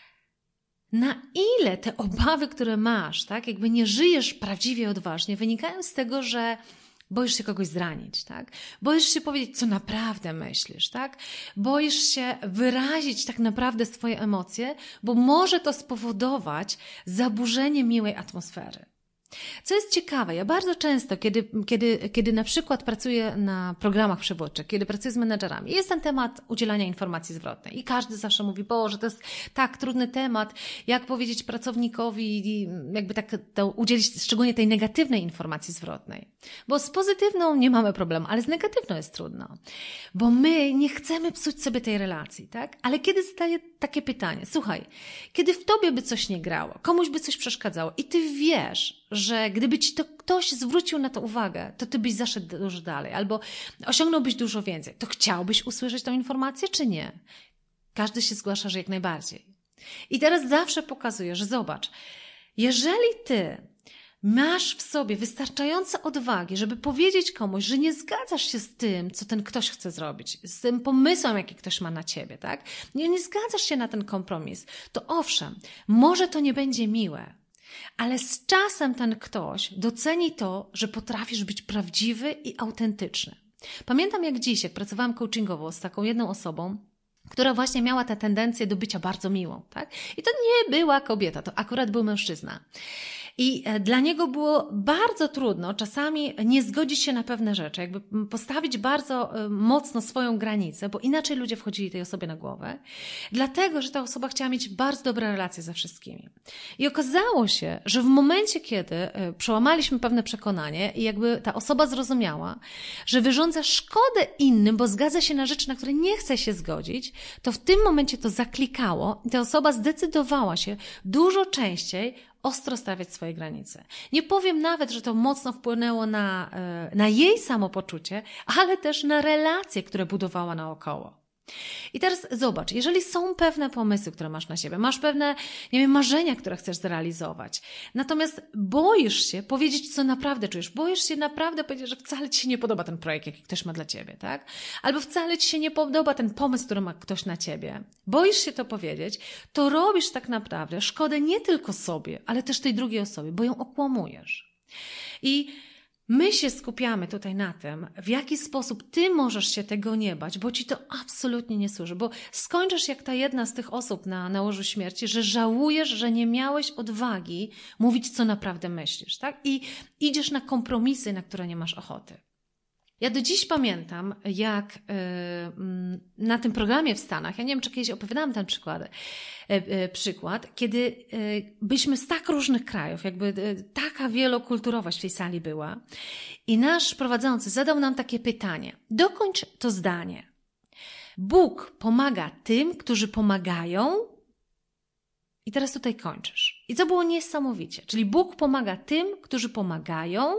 Na ile te obawy, które masz, tak, jakby nie żyjesz prawdziwie odważnie, wynikają z tego, że boisz się kogoś zranić, tak? Boisz się powiedzieć, co naprawdę myślisz, tak? Boisz się wyrazić tak naprawdę swoje emocje, bo może to spowodować zaburzenie miłej atmosfery. Co jest ciekawe, ja bardzo często, kiedy, kiedy, kiedy na przykład pracuję na programach przywódczych, kiedy pracuję z menedżerami, jest ten temat udzielania informacji zwrotnej i każdy zawsze mówi, Boże, to jest tak trudny temat, jak powiedzieć pracownikowi, jakby tak to udzielić szczególnie tej negatywnej informacji zwrotnej. Bo z pozytywną nie mamy problemu, ale z negatywną jest trudno. Bo my nie chcemy psuć sobie tej relacji, tak? Ale kiedy zadaję takie pytanie, słuchaj, kiedy w tobie by coś nie grało, komuś by coś przeszkadzało i ty wiesz, że gdyby ci to ktoś zwrócił na to uwagę, to ty byś zaszedł dużo dalej albo osiągnąłbyś dużo więcej, to chciałbyś usłyszeć tą informację, czy nie? Każdy się zgłasza, że jak najbardziej. I teraz zawsze pokazuję, że zobacz, jeżeli ty masz w sobie wystarczająco odwagi, żeby powiedzieć komuś, że nie zgadzasz się z tym, co ten ktoś chce zrobić, z tym pomysłem, jaki ktoś ma na ciebie, tak? Nie, nie zgadzasz się na ten kompromis, to owszem, może to nie będzie miłe, ale z czasem ten ktoś doceni to, że potrafisz być prawdziwy i autentyczny. Pamiętam jak dziś, jak pracowałam coachingowo z taką jedną osobą, która właśnie miała tę tendencję do bycia bardzo miłą, tak? I to nie była kobieta, to akurat był mężczyzna. I dla niego było bardzo trudno czasami nie zgodzić się na pewne rzeczy, jakby postawić bardzo mocno swoją granicę, bo inaczej ludzie wchodzili tej osobie na głowę, dlatego, że ta osoba chciała mieć bardzo dobre relacje ze wszystkimi. I okazało się, że w momencie, kiedy przełamaliśmy pewne przekonanie i jakby ta osoba zrozumiała, że wyrządza szkodę innym, bo zgadza się na rzeczy, na które nie chce się zgodzić, to w tym momencie to zaklikało i ta osoba zdecydowała się dużo częściej ostro stawiać swoje granice. Nie powiem nawet, że to mocno wpłynęło na, na jej samopoczucie, ale też na relacje, które budowała naokoło. I teraz zobacz, jeżeli są pewne pomysły, które masz na siebie, masz pewne, nie wiem, marzenia, które chcesz zrealizować, natomiast boisz się powiedzieć, co naprawdę czujesz, boisz się naprawdę powiedzieć, że wcale ci się nie podoba ten projekt, jaki ktoś ma dla ciebie, tak? Albo wcale ci się nie podoba ten pomysł, który ma ktoś na ciebie, boisz się to powiedzieć, to robisz tak naprawdę szkodę nie tylko sobie, ale też tej drugiej osobie, bo ją okłamujesz. I my się skupiamy tutaj na tym, w jaki sposób ty możesz się tego nie bać, bo ci to absolutnie nie służy, bo skończysz jak ta jedna z tych osób na, na łożu śmierci, że żałujesz, że nie miałeś odwagi mówić, co naprawdę myślisz, tak? I idziesz na kompromisy, na które nie masz ochoty. Ja do dziś pamiętam, jak yy, na tym programie w Stanach, ja nie wiem, czy kiedyś opowiadałam ten przykład, yy, yy, przykład, kiedy yy, byliśmy z tak różnych krajów, jakby yy, taka wielokulturowość w tej sali była i nasz prowadzący zadał nam takie pytanie, dokończ to zdanie. Bóg pomaga tym, którzy pomagają i teraz tutaj kończysz. I to było niesamowicie, czyli Bóg pomaga tym, którzy pomagają.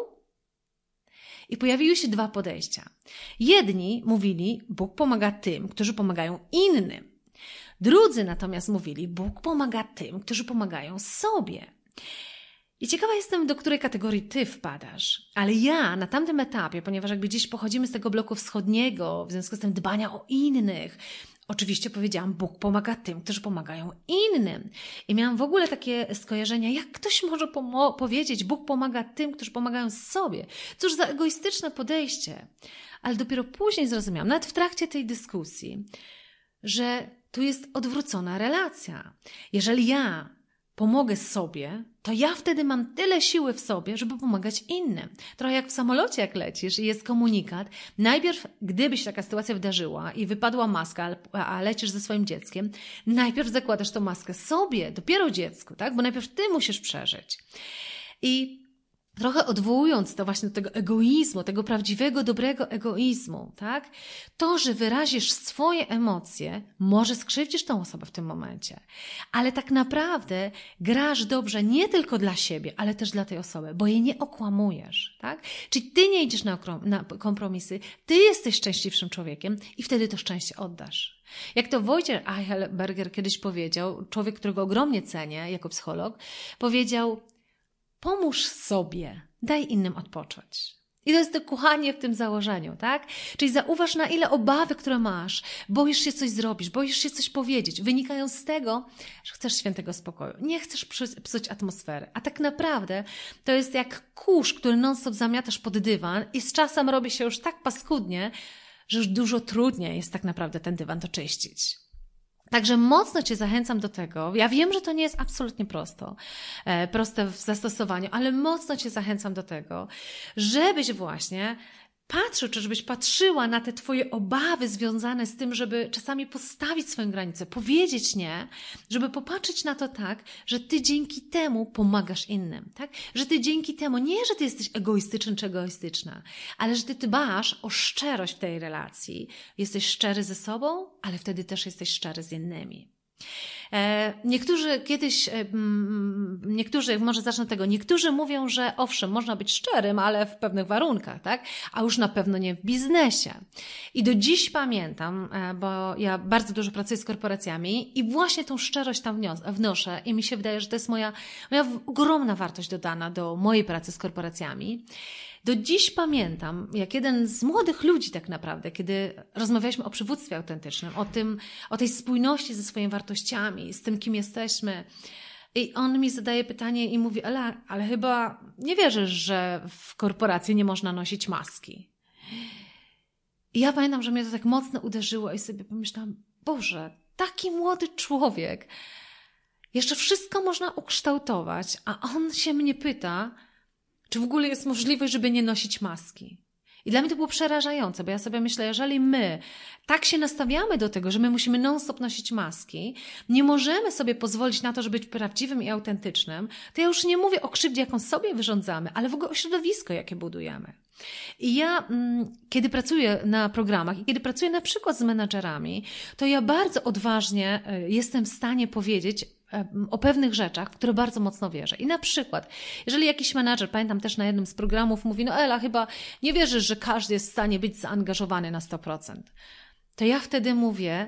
I pojawiły się dwa podejścia. Jedni mówili, Bóg pomaga tym, którzy pomagają innym. Drudzy natomiast mówili, Bóg pomaga tym, którzy pomagają sobie. I ciekawa jestem, do której kategorii ty wpadasz. Ale ja na tamtym etapie, ponieważ jakby gdzieś pochodzimy z tego bloku wschodniego, w związku z tym dbania o innych, oczywiście powiedziałam, Bóg pomaga tym, którzy pomagają innym. I miałam w ogóle takie skojarzenia, jak ktoś może pomo- powiedzieć, Bóg pomaga tym, którzy pomagają sobie. Cóż za egoistyczne podejście. Ale dopiero później zrozumiałam, nawet w trakcie tej dyskusji, że tu jest odwrócona relacja. Jeżeli ja pomogę sobie, to ja wtedy mam tyle siły w sobie, żeby pomagać innym. Trochę jak w samolocie, jak lecisz i jest komunikat. Najpierw, gdyby się taka sytuacja wydarzyła i wypadła maska, a lecisz ze swoim dzieckiem, najpierw zakładasz tą maskę sobie, dopiero dziecku, tak? Bo najpierw ty musisz przeżyć. I trochę odwołując to właśnie do tego egoizmu, tego prawdziwego, dobrego egoizmu, tak? To, że wyrazisz swoje emocje, może skrzywdzisz tą osobę w tym momencie, ale tak naprawdę grasz dobrze nie tylko dla siebie, ale też dla tej osoby, bo jej nie okłamujesz, tak? Czyli ty nie idziesz na, okrom- na kompromisy, ty jesteś szczęśliwszym człowiekiem i wtedy to szczęście oddasz. Jak to Wojciech Eichelberger kiedyś powiedział, człowiek, którego ogromnie cenię jako psycholog, powiedział: pomóż sobie, daj innym odpocząć. I to jest to kochanie w tym założeniu, tak? Czyli zauważ, na ile obawy, które masz, boisz się coś zrobić, boisz się coś powiedzieć, wynikają z tego, że chcesz świętego spokoju. Nie chcesz psuć atmosfery. A tak naprawdę to jest jak kurz, który non-stop zamiatasz pod dywan i z czasem robi się już tak paskudnie, że już dużo trudniej jest tak naprawdę ten dywan to czyścić. Także mocno Cię zachęcam do tego. Ja wiem, że to nie jest absolutnie prosto, e, proste w zastosowaniu, ale mocno Cię zachęcam do tego, żebyś właśnie patrzył, czy żebyś patrzyła na te Twoje obawy związane z tym, żeby czasami postawić swoją granicę, powiedzieć nie, żeby popatrzeć na to tak, że Ty dzięki temu pomagasz innym, tak? Że Ty dzięki temu, nie, że Ty jesteś egoistyczny czy egoistyczna, ale że Ty dbasz o szczerość w tej relacji. Jesteś szczery ze sobą, ale wtedy też jesteś szczery z innymi. Niektórzy kiedyś, niektórzy, może zacznę od tego, niektórzy mówią, że owszem, można być szczerym, ale w pewnych warunkach, tak? A już na pewno nie w biznesie. I do dziś pamiętam, bo ja bardzo dużo pracuję z korporacjami i właśnie tą szczerość tam wnoszę i mi się wydaje, że to jest moja, moja ogromna wartość dodana do mojej pracy z korporacjami. Do dziś pamiętam, jak jeden z młodych ludzi tak naprawdę, kiedy rozmawialiśmy o przywództwie autentycznym, o tym, o tej spójności ze swoimi wartościami, z tym, kim jesteśmy. I on mi zadaje pytanie i mówi, Ela, ale chyba nie wierzysz, że w korporacji nie można nosić maski. I ja pamiętam, że mnie to tak mocno uderzyło i sobie pomyślałam, Boże, taki młody człowiek, jeszcze wszystko można ukształtować, a on się mnie pyta, czy w ogóle jest możliwość, żeby nie nosić maski. I dla mnie to było przerażające, bo ja sobie myślę, jeżeli my tak się nastawiamy do tego, że my musimy non-stop nosić maski, nie możemy sobie pozwolić na to, żeby być prawdziwym i autentycznym, to ja już nie mówię o krzywdzie, jaką sobie wyrządzamy, ale w ogóle o środowisko, jakie budujemy. I ja, kiedy pracuję na programach i kiedy pracuję na przykład z menadżerami, to ja bardzo odważnie jestem w stanie powiedzieć o pewnych rzeczach, w które bardzo mocno wierzę. I na przykład, jeżeli jakiś menadżer, pamiętam też na jednym z programów, mówi, no Ela, chyba nie wierzysz, że każdy jest w stanie być zaangażowany na sto procent. To ja wtedy mówię,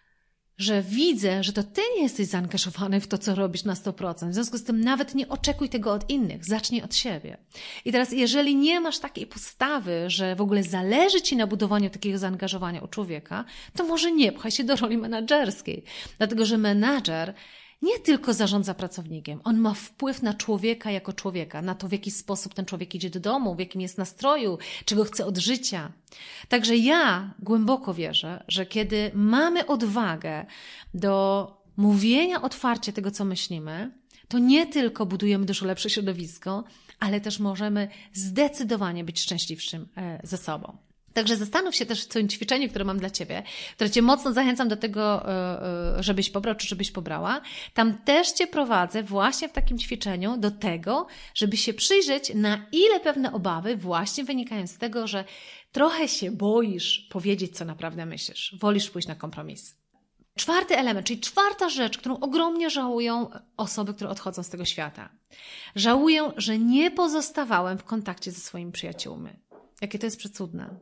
że widzę, że to Ty nie jesteś zaangażowany w to, co robisz na sto procent. W związku z tym nawet nie oczekuj tego od innych. Zacznij od siebie. I teraz, jeżeli nie masz takiej postawy, że w ogóle zależy Ci na budowaniu takiego zaangażowania u człowieka, to może nie pchaj się do roli menadżerskiej. Dlatego, że menadżer nie tylko zarządza pracownikiem, on ma wpływ na człowieka jako człowieka, na to, w jaki sposób ten człowiek idzie do domu, w jakim jest nastroju, czego chce od życia. Także ja głęboko wierzę, że kiedy mamy odwagę do mówienia otwarcie tego, co myślimy, to nie tylko budujemy dużo lepsze środowisko, ale też możemy zdecydowanie być szczęśliwszym ze sobą. Także zastanów się też w tym ćwiczeniu, które mam dla Ciebie, które Cię mocno zachęcam do tego, żebyś pobrał, czy żebyś pobrała. Tam też Cię prowadzę właśnie w takim ćwiczeniu do tego, żeby się przyjrzeć, na ile pewne obawy właśnie wynikają z tego, że trochę się boisz powiedzieć, co naprawdę myślisz. Wolisz pójść na kompromis. Czwarty element, czyli czwarta rzecz, którą ogromnie żałują osoby, które odchodzą z tego świata. Żałuję, że nie pozostawałem w kontakcie ze swoimi przyjaciółmi. Jakie to jest przecudne.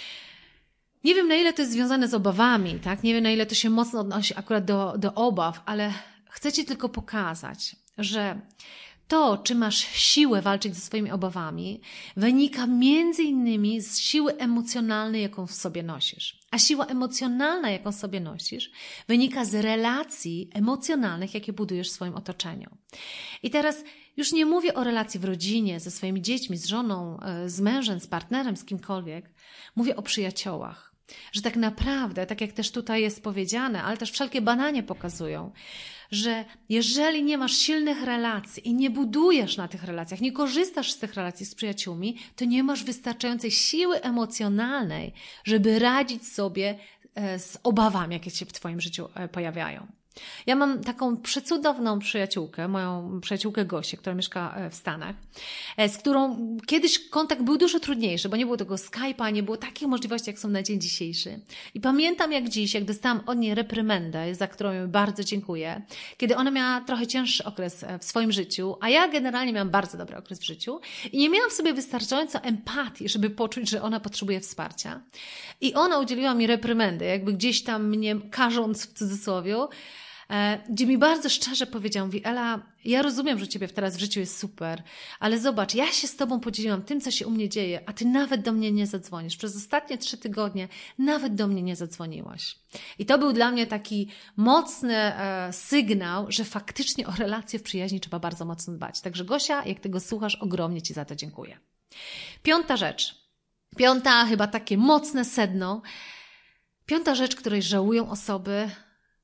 Nie wiem, na ile to jest związane z obawami, tak? Nie wiem, na ile to się mocno odnosi akurat do, do obaw, ale chcę Ci tylko pokazać, że to, czy masz siłę walczyć ze swoimi obawami, wynika między innymi z siły emocjonalnej, jaką w sobie nosisz. A siła emocjonalna, jaką w sobie nosisz, wynika z relacji emocjonalnych, jakie budujesz w swoim otoczeniu. I teraz już nie mówię o relacji w rodzinie, ze swoimi dziećmi, z żoną, z mężem, z partnerem, z kimkolwiek. Mówię o przyjaciołach. Że tak naprawdę, tak jak też tutaj jest powiedziane, ale też wszelkie badania pokazują, że jeżeli nie masz silnych relacji i nie budujesz na tych relacjach, nie korzystasz z tych relacji z przyjaciółmi, to nie masz wystarczającej siły emocjonalnej, żeby radzić sobie z obawami, jakie się w Twoim życiu pojawiają. Ja mam taką przecudowną przyjaciółkę, moją przyjaciółkę Gosię, która mieszka w Stanach, z którą kiedyś kontakt był dużo trudniejszy, bo nie było tego Skype'a, nie było takich możliwości, jak są na dzień dzisiejszy. I pamiętam jak dziś, jak dostałam od niej reprymendę, za którą jej bardzo dziękuję, kiedy ona miała trochę cięższy okres w swoim życiu, a ja generalnie miałam bardzo dobry okres w życiu i nie miałam w sobie wystarczająco empatii, żeby poczuć, że ona potrzebuje wsparcia. I ona udzieliła mi reprymendy, jakby gdzieś tam mnie karząc w cudzysłowie, gdzie mi bardzo szczerze powiedział, mówi, Ela, ja rozumiem, że Ciebie teraz w życiu jest super, ale zobacz, ja się z Tobą podzieliłam tym, co się u mnie dzieje, a Ty nawet do mnie nie zadzwonisz. Przez ostatnie trzy tygodnie nawet do mnie nie zadzwoniłaś. I to był dla mnie taki mocny e, sygnał, że faktycznie o relacje w przyjaźni trzeba bardzo mocno dbać. Także Gosia, jak Tego słuchasz, ogromnie Ci za to dziękuję. Piąta rzecz. Piąta, chyba takie mocne sedno. Piąta rzecz, której żałują osoby,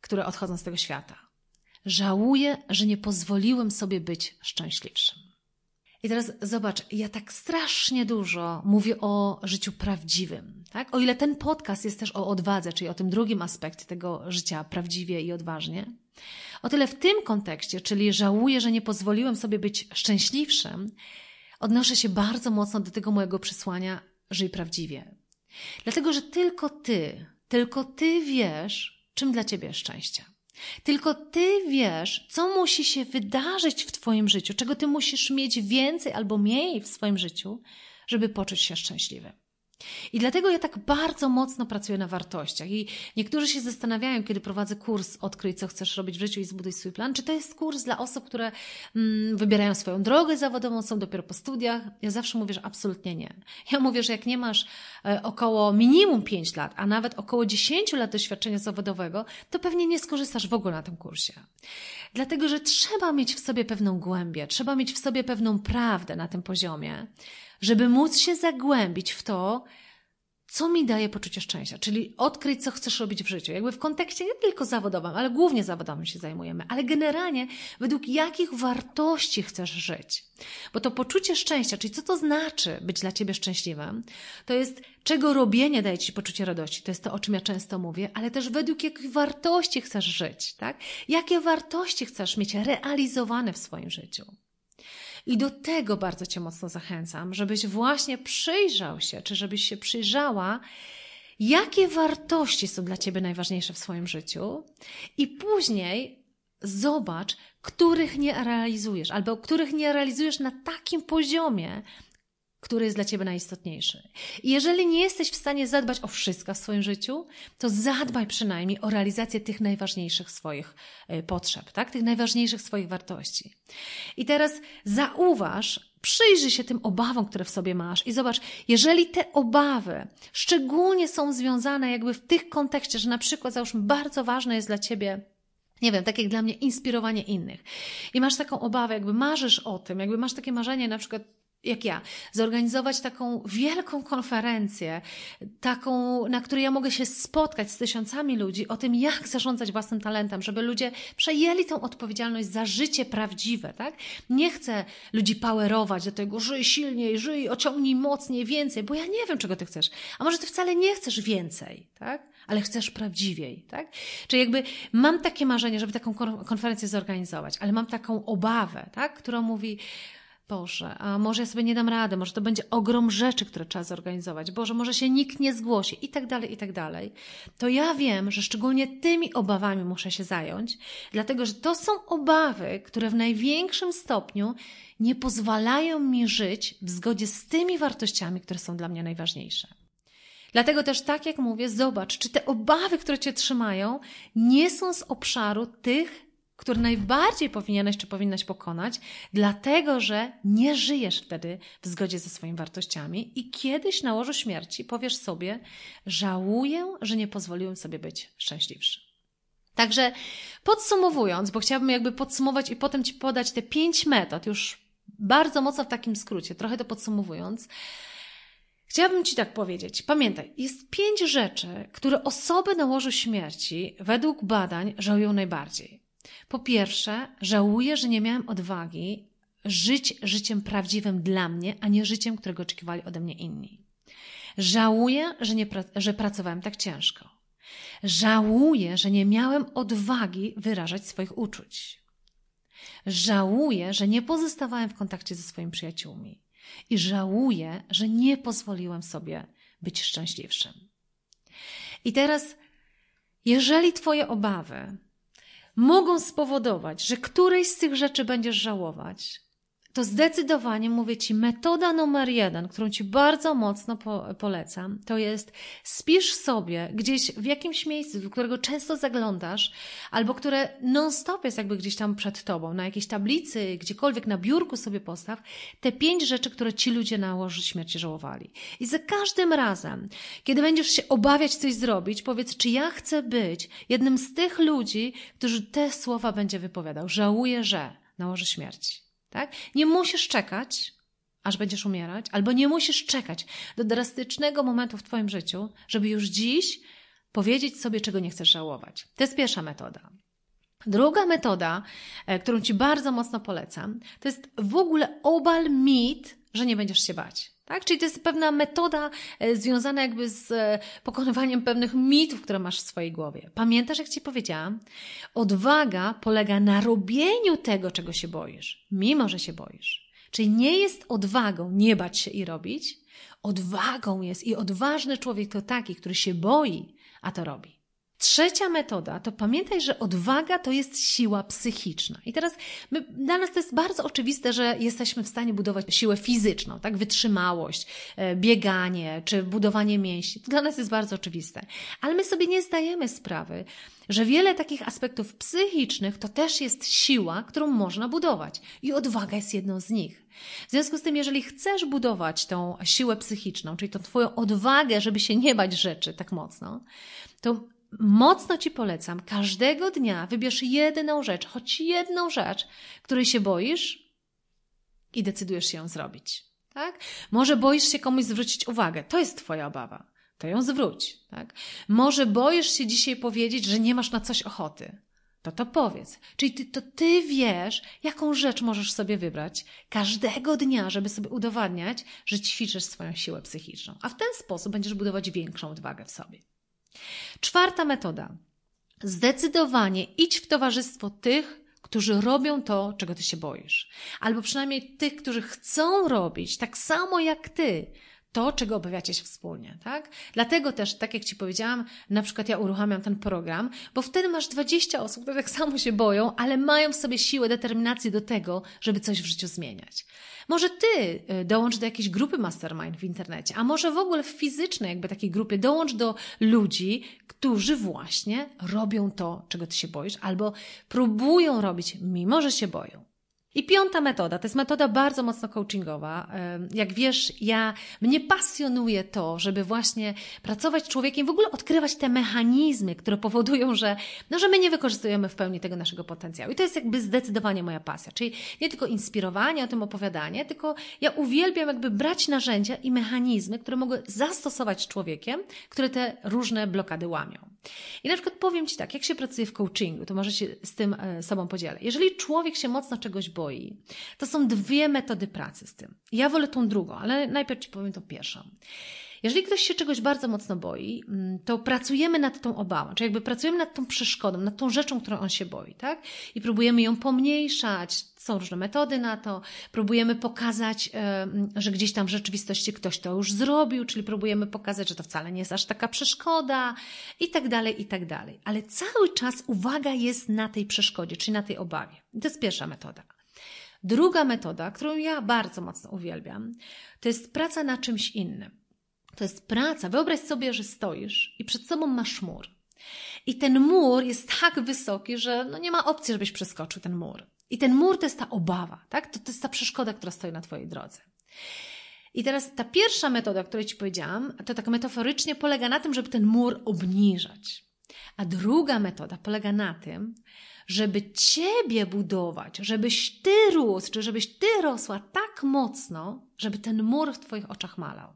które odchodzą z tego świata. Żałuję, że nie pozwoliłem sobie być szczęśliwszym. I teraz zobacz, ja tak strasznie dużo mówię o życiu prawdziwym, tak? O ile ten podcast jest też o odwadze, czyli o tym drugim aspekcie tego życia prawdziwie i odważnie, o tyle w tym kontekście, czyli żałuję, że nie pozwoliłem sobie być szczęśliwszym, odnoszę się bardzo mocno do tego mojego przesłania żyj prawdziwie. Dlatego, że tylko ty, tylko ty wiesz, czym dla ciebie jest szczęście. Tylko ty wiesz, co musi się wydarzyć w twoim życiu, czego ty musisz mieć więcej albo mniej w swoim życiu, żeby poczuć się szczęśliwy. I dlatego ja tak bardzo mocno pracuję na wartościach. I niektórzy się zastanawiają, kiedy prowadzę kurs Odkryj, co chcesz robić w życiu i zbuduj swój plan, czy to jest kurs dla osób, które mm, wybierają swoją drogę zawodową, są dopiero po studiach. Ja zawsze mówię, że absolutnie nie. Ja mówię, że jak nie masz e, około minimum pięć lat, a nawet około dziesięć lat doświadczenia zawodowego, to pewnie nie skorzystasz w ogóle na tym kursie. Dlatego, że trzeba mieć w sobie pewną głębię, trzeba mieć w sobie pewną prawdę na tym poziomie, żeby móc się zagłębić w to, co mi daje poczucie szczęścia, czyli odkryć, co chcesz robić w życiu. Jakby w kontekście nie tylko zawodowym, ale głównie zawodowym się zajmujemy, ale generalnie według jakich wartości chcesz żyć. Bo to poczucie szczęścia, czyli co to znaczy być dla ciebie szczęśliwym, to jest czego robienie daje ci poczucie radości. To jest to, o czym ja często mówię, ale też według jakich wartości chcesz żyć, tak? Jakie wartości chcesz mieć realizowane w swoim życiu. I do tego bardzo cię mocno zachęcam, żebyś właśnie przyjrzał się, czy żebyś się przyjrzała, jakie wartości są dla ciebie najważniejsze w swoim życiu i później zobacz, których nie realizujesz, albo których nie realizujesz na takim poziomie, który jest dla ciebie najistotniejszy. I jeżeli nie jesteś w stanie zadbać o wszystko w swoim życiu, to zadbaj przynajmniej o realizację tych najważniejszych swoich potrzeb, tak? Tych najważniejszych swoich wartości. I teraz zauważ, przyjrzyj się tym obawom, które w sobie masz i zobacz, jeżeli te obawy szczególnie są związane jakby w tych kontekście, że na przykład załóżmy bardzo ważne jest dla ciebie, nie wiem, tak jak dla mnie inspirowanie innych i masz taką obawę, jakby marzysz o tym, jakby masz takie marzenie na przykład jak ja, zorganizować taką wielką konferencję, taką, na której ja mogę się spotkać z tysiącami ludzi o tym, jak zarządzać własnym talentem, żeby ludzie przejęli tą odpowiedzialność za życie prawdziwe, tak? Nie chcę ludzi powerować do tego, żyj silniej, żyj, ociągnij mocniej, więcej, bo ja nie wiem, czego ty chcesz. A może ty wcale nie chcesz więcej, tak? Ale chcesz prawdziwiej, tak? Czyli jakby mam takie marzenie, żeby taką konferencję zorganizować, ale mam taką obawę, tak? Która mówi, Boże, a może ja sobie nie dam rady, może to będzie ogrom rzeczy, które trzeba zorganizować, Boże, może się nikt nie zgłosi i tak dalej, i tak dalej. To ja wiem, że szczególnie tymi obawami muszę się zająć, dlatego, że to są obawy, które w największym stopniu nie pozwalają mi żyć w zgodzie z tymi wartościami, które są dla mnie najważniejsze. Dlatego też, tak jak mówię, zobacz, czy te obawy, które cię trzymają, nie są z obszaru tych, które najbardziej powinieneś czy powinnaś pokonać, dlatego że nie żyjesz wtedy w zgodzie ze swoimi wartościami i kiedyś na łożu śmierci powiesz sobie, żałuję, że nie pozwoliłem sobie być szczęśliwszy. Także podsumowując, bo chciałabym jakby podsumować i potem ci podać te pięć metod, już bardzo mocno w takim skrócie, trochę to podsumowując, chciałabym ci tak powiedzieć, pamiętaj, jest pięć rzeczy, które osoby na łożu śmierci według badań żałują najbardziej. Po pierwsze, żałuję, że nie miałem odwagi żyć życiem prawdziwym dla mnie, a nie życiem, którego oczekiwali ode mnie inni. Żałuję, że, nie, że pracowałem tak ciężko. Żałuję, że nie miałem odwagi wyrażać swoich uczuć. Żałuję, że nie pozostawałem w kontakcie ze swoimi przyjaciółmi. I żałuję, że nie pozwoliłem sobie być szczęśliwszym. I teraz, jeżeli twoje obawy mogą spowodować, że którejś z tych rzeczy będziesz żałować, to zdecydowanie mówię ci, metoda numer jeden, którą ci bardzo mocno po, polecam, to jest spisz sobie gdzieś w jakimś miejscu, do którego często zaglądasz, albo które non-stop jest jakby gdzieś tam przed tobą, na jakiejś tablicy, gdziekolwiek na biurku sobie postaw, te pięć rzeczy, które ci ludzie na łożu śmierci żałowali. I za każdym razem, kiedy będziesz się obawiać coś zrobić, powiedz, czy ja chcę być jednym z tych ludzi, którzy te słowa będzie wypowiadał. Żałuję, że na łożu śmierci. Tak? Nie musisz czekać, aż będziesz umierać, albo nie musisz czekać do drastycznego momentu w twoim życiu, żeby już dziś powiedzieć sobie, czego nie chcesz żałować. To jest pierwsza metoda. Druga metoda, którą Ci bardzo mocno polecam, to jest w ogóle obal mit, że nie będziesz się bać. Tak? Czyli to jest pewna metoda związana jakby z pokonywaniem pewnych mitów, które masz w swojej głowie. Pamiętasz, jak Ci powiedziałam? Odwaga polega na robieniu tego, czego się boisz, mimo że się boisz. Czyli nie jest odwagą nie bać się i robić. Odwagą jest i odważny człowiek to taki, który się boi, a to robi. Trzecia metoda to pamiętaj, że odwaga to jest siła psychiczna. I teraz my, dla nas to jest bardzo oczywiste, że jesteśmy w stanie budować siłę fizyczną, tak? Wytrzymałość, bieganie czy budowanie mięśni. To dla nas jest bardzo oczywiste. Ale my sobie nie zdajemy sprawy, że wiele takich aspektów psychicznych to też jest siła, którą można budować. I odwaga jest jedną z nich. W związku z tym, jeżeli chcesz budować tą siłę psychiczną, czyli tą Twoją odwagę, żeby się nie bać rzeczy tak mocno, to mocno Ci polecam, każdego dnia wybierz jedną rzecz, choć jedną rzecz, której się boisz i decydujesz się ją zrobić. Tak? Może boisz się komuś zwrócić uwagę, to jest Twoja obawa, to ją zwróć. Tak? Może boisz się dzisiaj powiedzieć, że nie masz na coś ochoty, to to powiedz. Czyli ty, to Ty wiesz, jaką rzecz możesz sobie wybrać każdego dnia, żeby sobie udowadniać, że ćwiczysz swoją siłę psychiczną, a w ten sposób będziesz budować większą odwagę w sobie. Czwarta metoda. Zdecydowanie idź w towarzystwo tych, którzy robią to, czego Ty się boisz. Albo przynajmniej tych, którzy chcą robić tak samo jak Ty to, czego obawiacie się wspólnie, tak? Dlatego też, tak jak Ci powiedziałam, na przykład ja uruchamiam ten program, bo wtedy masz dwadzieścia osób, które tak samo się boją, ale mają w sobie siłę, determinację do tego, żeby coś w życiu zmieniać. Może Ty dołącz do jakiejś grupy mastermind w internecie, a może w ogóle w fizycznej jakby takiej grupie dołącz do ludzi, którzy właśnie robią to, czego Ty się boisz, albo próbują robić, mimo że się boją. I piąta metoda, to jest metoda bardzo mocno coachingowa. Jak wiesz, ja, mnie pasjonuje to, żeby właśnie pracować z człowiekiem, w ogóle odkrywać te mechanizmy, które powodują, że, no, że my nie wykorzystujemy w pełni tego naszego potencjału. I to jest jakby zdecydowanie moja pasja. Czyli nie tylko inspirowanie, o tym opowiadanie, tylko ja uwielbiam jakby brać narzędzia i mechanizmy, które mogę zastosować z człowiekiem, które te różne blokady łamią. I na przykład powiem Ci tak, jak się pracuje w coachingu, to może się z tym e, sobą podzielę. Jeżeli człowiek się mocno czegoś boi, to są dwie metody pracy z tym. Ja wolę tą drugą, ale najpierw Ci powiem tą pierwszą. Jeżeli ktoś się czegoś bardzo mocno boi, to pracujemy nad tą obawą, czyli jakby pracujemy nad tą przeszkodą, nad tą rzeczą, którą on się boi, tak? I próbujemy ją pomniejszać, są różne metody na to, próbujemy pokazać, że gdzieś tam w rzeczywistości ktoś to już zrobił, czyli próbujemy pokazać, że to wcale nie jest aż taka przeszkoda i tak dalej, i tak dalej. Ale cały czas uwaga jest na tej przeszkodzie, czyli na tej obawie. I to jest pierwsza metoda. Druga metoda, którą ja bardzo mocno uwielbiam, to jest praca na czymś innym. To jest praca. Wyobraź sobie, że stoisz i przed sobą masz mur. I ten mur jest tak wysoki, że no nie ma opcji, żebyś przeskoczył ten mur. I ten mur to jest ta obawa, tak? To, to jest ta przeszkoda, która stoi na Twojej drodze. I teraz ta pierwsza metoda, o której Ci powiedziałam, to tak metaforycznie polega na tym, żeby ten mur obniżać. A druga metoda polega na tym, żeby Ciebie budować, żebyś Ty rósł, czy żebyś Ty rosła tak mocno, żeby ten mur w Twoich oczach malał.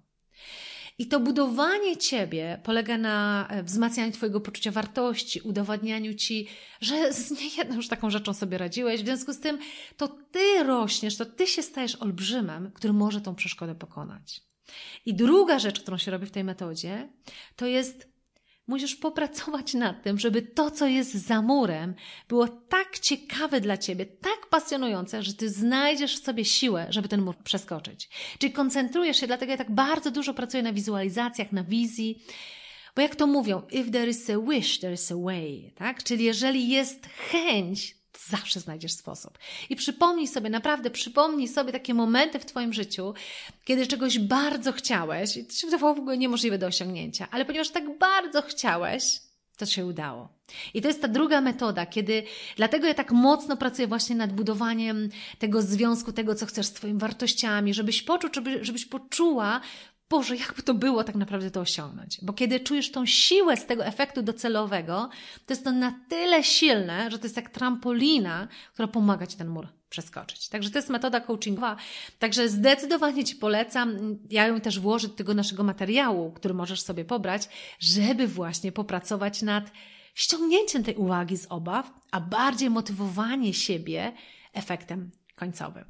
I to budowanie Ciebie polega na wzmacnianiu Twojego poczucia wartości, udowadnianiu Ci, że z niejedną już taką rzeczą sobie radziłeś. W związku z tym to Ty rośniesz, to Ty się stajesz olbrzymem, który może tą przeszkodę pokonać. I druga rzecz, którą się robi w tej metodzie, to jest musisz popracować nad tym, żeby to, co jest za murem, było tak ciekawe dla Ciebie, tak pasjonujące, że Ty znajdziesz w sobie siłę, żeby ten mur przeskoczyć. Czyli koncentrujesz się, dlatego ja tak bardzo dużo pracuję na wizualizacjach, na wizji, bo jak to mówią, if there is a wish, there is a way, tak? Czyli jeżeli jest chęć, zawsze znajdziesz sposób. I przypomnij sobie, naprawdę przypomnij sobie takie momenty w Twoim życiu, kiedy czegoś bardzo chciałeś i to się wydawało w ogóle niemożliwe do osiągnięcia, ale ponieważ tak bardzo chciałeś, to się udało. I to jest ta druga metoda, kiedy, dlatego ja tak mocno pracuję właśnie nad budowaniem tego związku, tego, co chcesz z Twoimi wartościami, żebyś poczuł, żeby, żebyś poczuła Boże, jakby to było tak naprawdę to osiągnąć? Bo kiedy czujesz tą siłę z tego efektu docelowego, to jest to na tyle silne, że to jest jak trampolina, która pomaga Ci ten mur przeskoczyć. Także to jest metoda coachingowa. Także zdecydowanie Ci polecam. Ja ją też włożę do tego naszego materiału, który możesz sobie pobrać, żeby właśnie popracować nad ściągnięciem tej uwagi z obaw, a bardziej motywowanie siebie efektem końcowym.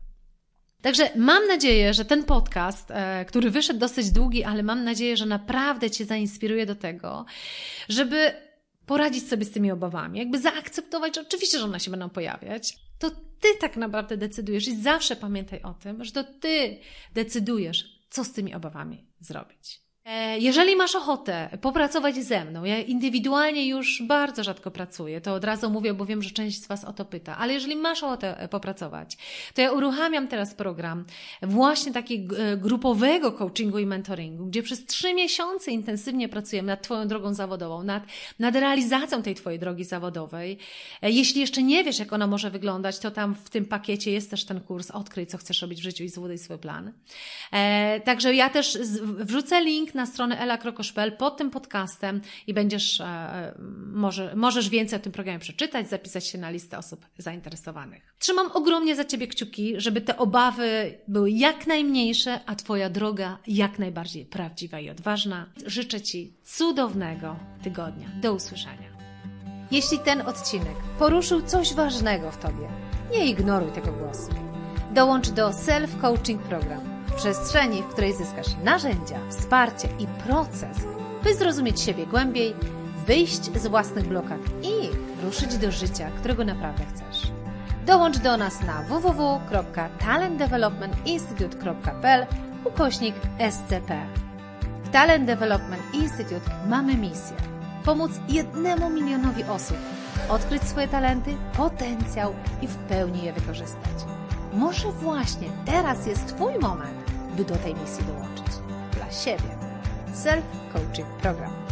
Także mam nadzieję, że ten podcast, e, który wyszedł dosyć długi, ale mam nadzieję, że naprawdę Cię zainspiruje do tego, żeby poradzić sobie z tymi obawami, jakby zaakceptować, że oczywiście, że one się będą pojawiać. To Ty tak naprawdę decydujesz i zawsze pamiętaj o tym, że to Ty decydujesz, co z tymi obawami zrobić. Jeżeli masz ochotę popracować ze mną, ja indywidualnie już bardzo rzadko pracuję, to od razu mówię, bo wiem, że część z Was o to pyta, ale jeżeli masz ochotę popracować, to ja uruchamiam teraz program właśnie takiego grupowego coachingu i mentoringu, gdzie przez trzy miesiące intensywnie pracujemy nad Twoją drogą zawodową, nad, nad realizacją tej Twojej drogi zawodowej. Jeśli jeszcze nie wiesz, jak ona może wyglądać, to tam w tym pakiecie jest też ten kurs Odkryj, co chcesz robić w życiu i zbuduj swój plan. E, także ja też wrzucę link na stronę ela krokosz kropka pe el pod tym podcastem i będziesz, e, może, możesz więcej o tym programie przeczytać, zapisać się na listę osób zainteresowanych. Trzymam ogromnie za Ciebie kciuki, żeby te obawy były jak najmniejsze, a Twoja droga jak najbardziej prawdziwa i odważna. Życzę Ci cudownego tygodnia. Do usłyszenia. Jeśli ten odcinek poruszył coś ważnego w Tobie, nie ignoruj tego głosu. Dołącz do Self Coaching Program. Przestrzeni, w której zyskasz narzędzia, wsparcie i proces, by zrozumieć siebie głębiej, wyjść z własnych blokad i ruszyć do życia, którego naprawdę chcesz. Dołącz do nas na w w w kropka talent development institute kropka pe el ukośnik S C P. W Talent Development Institute mamy misję pomóc jednemu milionowi osób odkryć swoje talenty, potencjał i w pełni je wykorzystać. Może właśnie teraz jest Twój moment, by do tej misji dołączyć. Dla siebie. Self Coaching Program.